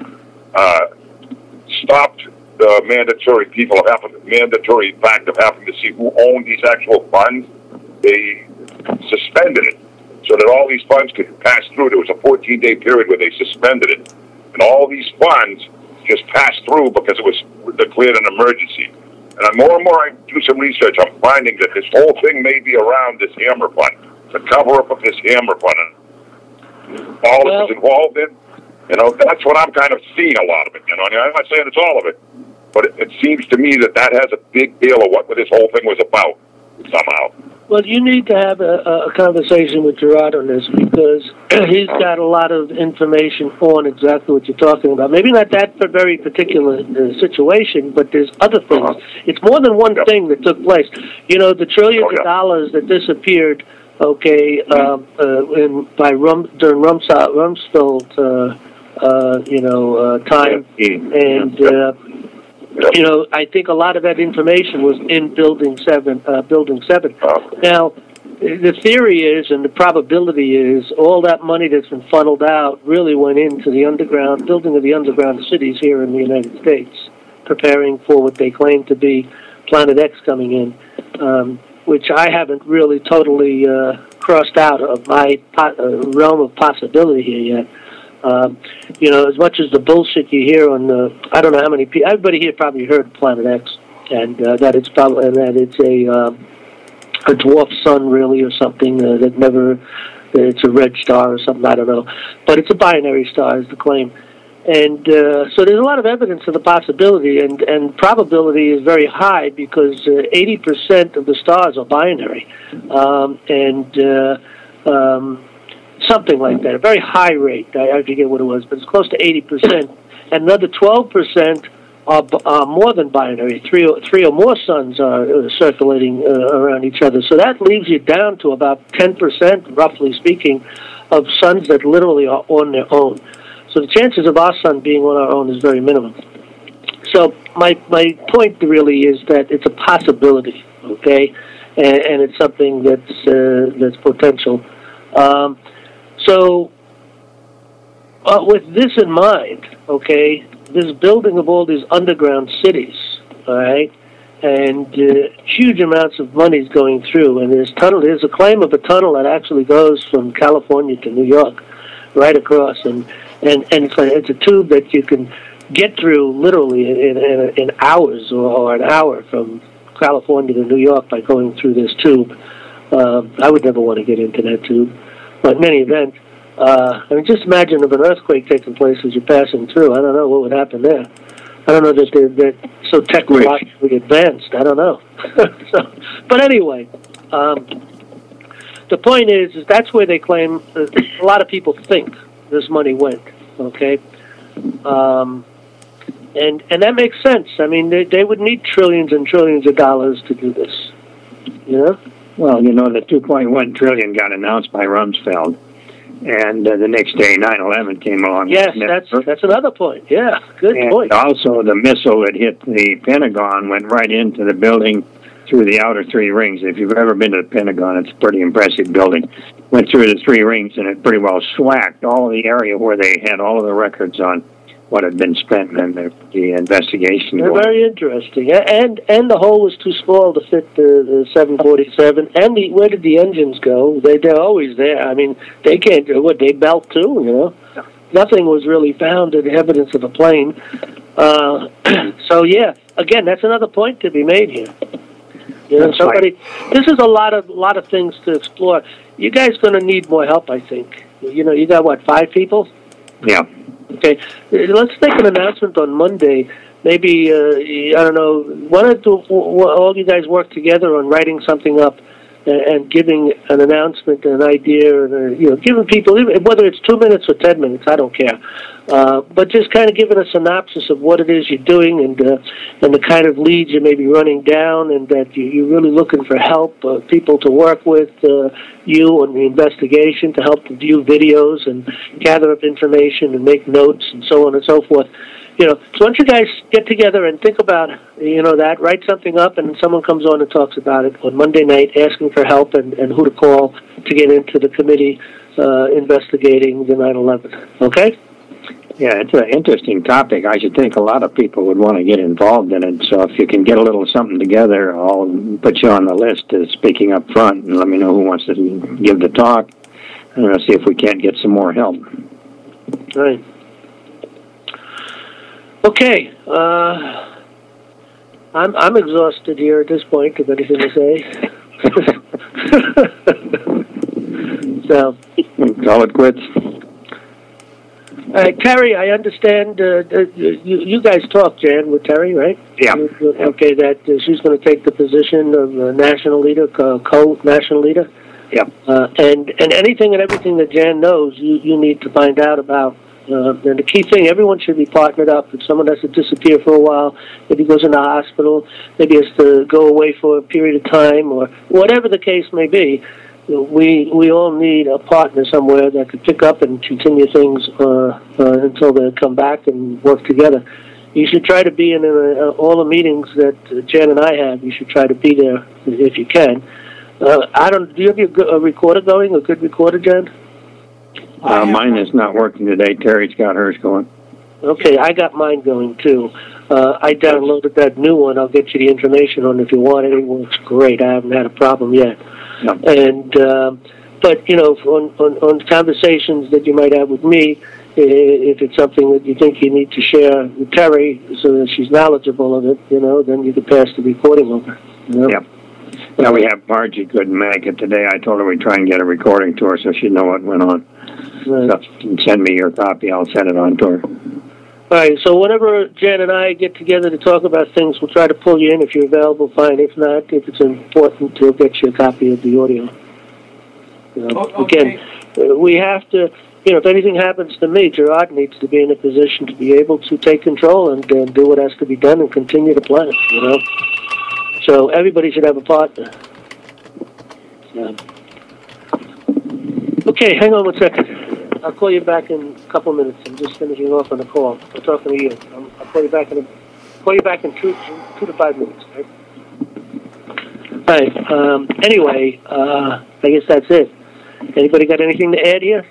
stopped the mandatory fact of having to see who owned these actual funds. They suspended it so that all these funds could pass through. There was a 14-day period where they suspended it, and all these funds just passed through because it was declared an emergency. And more and more I do some research, I'm finding that this whole thing may be around this Hammer Fund, the cover-up of this Hammer Fund, and all it was involved in. You know, that's what I'm kind of seeing, a lot of it. You know, I'm not saying it's all of it, but it seems to me that has a big deal of what this whole thing was about, somehow. Well, you need to have a conversation with Gerard on this, because he's got a lot of information on exactly what you're talking about. Maybe not that very particular situation, but there's other things. It's more than one thing that took place. You know, the trillions of dollars that disappeared, during Rumsfeld, time, and You know, I think a lot of that information was in Building 7. Now, the theory is, and the probability is, all that money that's been funneled out really went into the underground, building of the underground cities here in the United States, preparing for what they claim to be Planet X coming in, which I haven't really totally crossed out of my realm of possibility here yet. You know, as much as the bullshit you hear on I don't know how many people, everybody here probably heard Planet X, and that it's probably, and that it's a dwarf sun really or something that never, that it's a red star or something, I don't know, but it's a binary star is the claim. And so there's a lot of evidence of the possibility, and probability is very high because 80% of the stars are binary, something like that, a very high rate. I forget what it was, but it's close to 80%. And another 12% are more than binary. Three or more suns are circulating around each other. So that leaves you down to about 10%, roughly speaking, of suns that literally are on their own. So the chances of our sun being on our own is very minimum. So my point really is that it's a possibility, okay, and it's something that's potential. So with this in mind, okay, this building of all these underground cities, all right, and huge amounts of money is going through, and there's a claim of a tunnel that actually goes from California to New York, right across, and it's a tube that you can get through literally in hours or an hour from California to New York by going through this tube. I would never want to get into that tube, but in any event, I mean, just imagine if an earthquake taking place as you're passing through. I don't know what would happen there. I don't know that they're so technologically advanced. I don't know. But anyway, the point is that's where they claim a lot of people think this money went. Okay, and that makes sense. I mean, they would need trillions and trillions of dollars to do this. You know. Well, you know, the 2.1 trillion got announced by Rumsfeld. And the next day, 9/11 came along. Yes, that's another point. Yeah, good point. Also, the missile that hit the Pentagon went right into the building through the outer three rings. If you've ever been to the Pentagon, it's a pretty impressive building. Went through the three rings, and it pretty well swacked all the area where they had all of the records on what had been spent in the investigation. They're very interesting. And the hole was too small to fit the 747. And where did the engines go? They're always there. I mean, they can't do what they melt too. You know, nothing was really found in evidence of a plane. So yeah, again, that's another point to be made here. You know, this is a lot of things to explore. You guys going to need more help, I think. You know, you got what, 5 people? Yeah. Okay, let's make an announcement on Monday. Maybe, I don't know, why don't all you guys work together on writing something up and giving an announcement, an idea, and giving people, whether it's 2 minutes or 10 minutes, I don't care. But just kind of giving a synopsis of what it is you're doing and the kind of leads you may be running down, and that you're really looking for help, people to work with you on the investigation, to help view videos and gather up information and make notes and so on and so forth. So once you guys get together and think about, that, write something up, and someone comes on and talks about it on Monday night, asking for help and who to call to get into the committee investigating the 9/11. Okay? Yeah, it's an interesting topic. I should think a lot of people would want to get involved in it. So if you can get a little something together, I'll put you on the list as speaking up front and let me know who wants to give the talk. And we'll see if we can't get some more help. Right. Okay. I'm exhausted here at this point. Have anything to say? So call it quits. Terry, I understand you guys talked, Jan, with Terry, right? Yeah. Okay, that she's going to take the position of national leader, co-national leader. Yeah. And anything and everything that Jan knows, you need to find out about. And the key thing, everyone should be partnered up. If someone has to disappear for a while, maybe goes in the hospital, maybe has to go away for a period of time, or whatever the case may be, we all need a partner somewhere that could pick up and continue things until they come back and work together. you should try to be in all the meetings that Jen and I have. You should try to be there if you can. Do you have a recorder going, a good recorder, Jen? Mine is not working today. Terry's got hers going. Okay, I got mine going too. I downloaded that new one. I'll get you the information on it if you want it. It works great. I haven't had a problem yet. No. And but on conversations that you might have with me, if it's something that you think you need to share with Terry so that she's knowledgeable of it, then you can pass the recording over. Yeah. Now we have Margie couldn't make it today. I told her we'd try and get a recording to her so she'd know what went on. Right. So you can send me your copy. I'll send it on to her. All right, so whenever Jen and I get together to talk about things, we'll try to pull you in. If you're available, fine. If not, if it's important, we'll get you a copy of the audio. Okay. Again, we have to, if anything happens to me, Gerard needs to be in a position to be able to take control and do what has to be done and continue to plan, So everybody should have a partner. Yeah. Okay, hang on one second. I'll call you back in a couple minutes. I'm just finishing off on the call. I'm talking to you. I'll call you back in 2 to 5 minutes. Right? All right. Anyway, I guess that's it. Anybody got anything to add here?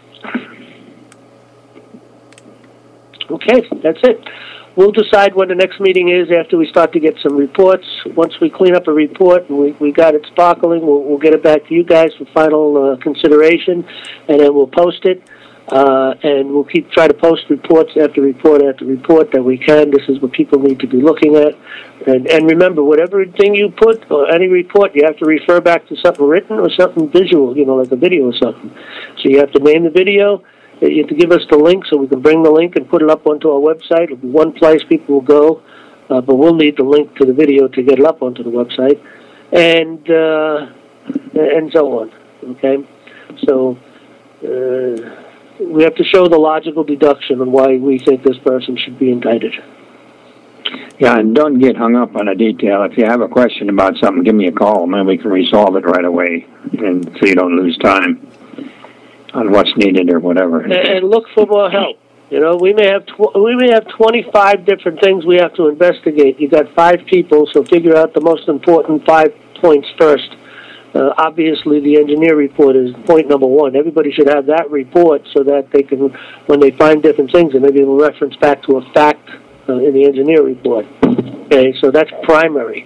Okay, that's it. We'll decide when the next meeting is after we start to get some reports. Once we clean up a report and we got it sparkling, we'll get it back to you guys for final consideration, and then we'll post it. And we'll try to post reports after report after report that we can. This is what people need to be looking at. And remember, whatever thing you put, or any report, you have to refer back to something written or something visual, like a video or something. So you have to name the video. You have to give us the link so we can bring the link and put it up onto our website. It'll be one place people will go, but we'll need the link to the video to get it up onto the website, and so on. Okay, so we have to show the logical deduction on why we think this person should be indicted. Yeah, and don't get hung up on a detail. If you have a question about something, give me a call, and then we can resolve it right away, and so you don't lose time on what's needed or whatever. And look for more help. We may have 25 different things we have to investigate. You got 5 people, so figure out the most important 5 points first. Obviously, the engineer report is point number 1. Everybody should have that report so that they can, when they find different things, and maybe they'll reference back to a fact in the engineer report. Okay, so that's primary.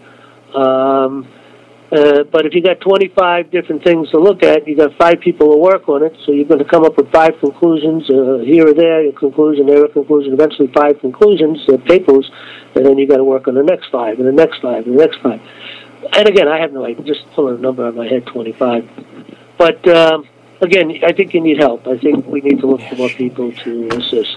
But if you got 25 different things to look at, you got 5 people to work on it, so you're going to come up with 5 conclusions, here or there, a conclusion, there, a conclusion, eventually 5 conclusions, papers, and then you got to work on the next 5, and the next 5, and the next 5. And again, I have no idea, just pulling a number out of my head, 25. But again, I think you need help. I think we need to look for more people to assist.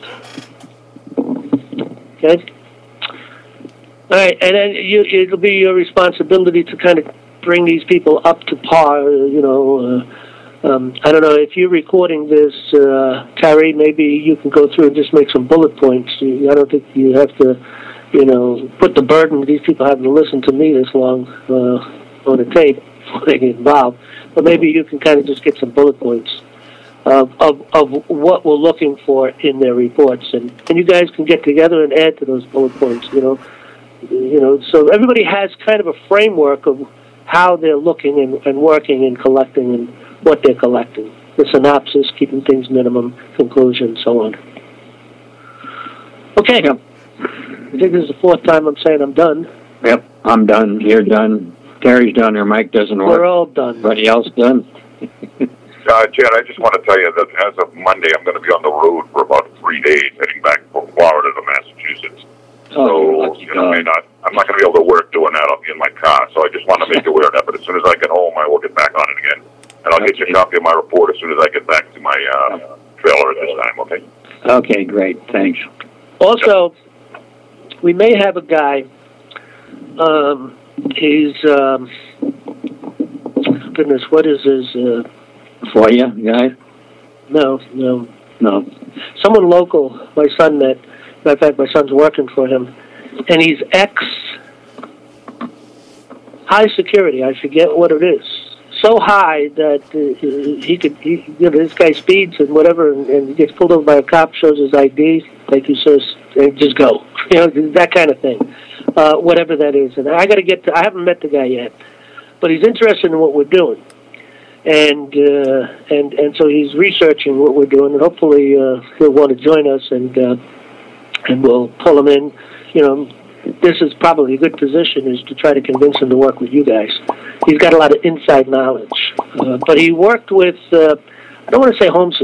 Okay? All right, and then it'll be your responsibility to kind of bring these people up to par, I don't know, if you're recording this, Terry, maybe you can go through and just make some bullet points. I don't think you have to, put the burden of these people having to listen to me this long on a tape before they get involved. But maybe you can kind of just get some bullet points of what we're looking for in their reports. And you guys can get together and add to those bullet points, so everybody has kind of a framework of how they're looking and working and collecting and what they're collecting. The synopsis, keeping things minimum, conclusion, so on. Okay. Yep. I think this is the 4th time I'm saying I'm done. Yep, I'm done. You're done. Terry's done. Her mic doesn't work. We're all done. Everybody else done? Chad, I just want to tell you that as of Monday, I'm going to be on the road for about 3 days, heading back from Florida to Massachusetts. Oh, so, I'm not going to be able to work doing that. I'll be in my car. So I just want to make you aware of that. But as soon as I get home, I will get back on it again. And I'll get you a copy of my report as soon as I get back to my trailer at this time, okay? Okay, great. Thanks. Also, we may have a guy, goodness, what is his... For you, guy? No. Someone local, my son met. Matter of fact, my son's working for him. And he's high security. I forget what it is. So high that this guy speeds and whatever, and he gets pulled over by a cop, shows his ID, like he says, and just go. that kind of thing, whatever that is. And I haven't met the guy yet, but he's interested in what we're doing. And so he's researching what we're doing, and hopefully he'll want to join us, and we'll pull him in. This is probably a good position, is to try to convince him to work with you guys. He's got a lot of inside knowledge, but he worked with I don't want to say home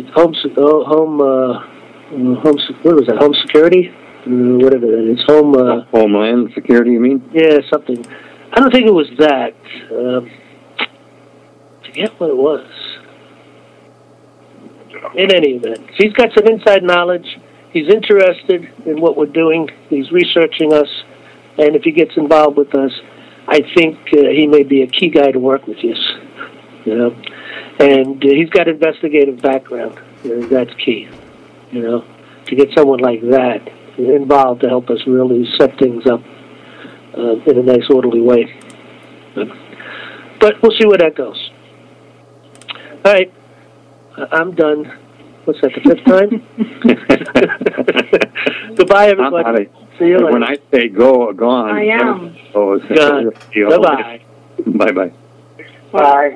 security, whatever that is, Homeland Security, you mean? Yeah, something. I don't think it was that. Forget what it was. In any event, he's got some inside knowledge. He's interested in what we're doing. He's researching us, and if he gets involved with us, I think he may be a key guy to work with you. And he's got investigative background. That's key. To get someone like that involved to help us really set things up in a nice, orderly way. But we'll see where that goes. All right, I'm done. What's that, the fifth time? Goodbye, everybody. See you later. When I say go, gone. I am. Oh, gone. Bye-bye. Bye-bye. Bye.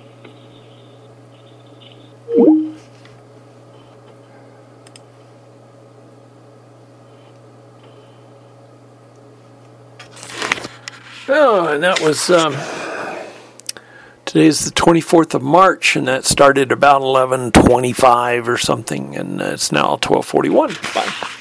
Oh, and that was... Today's the 24th of March, and that started about 11:25 or something, and it's now 12:41. Bye.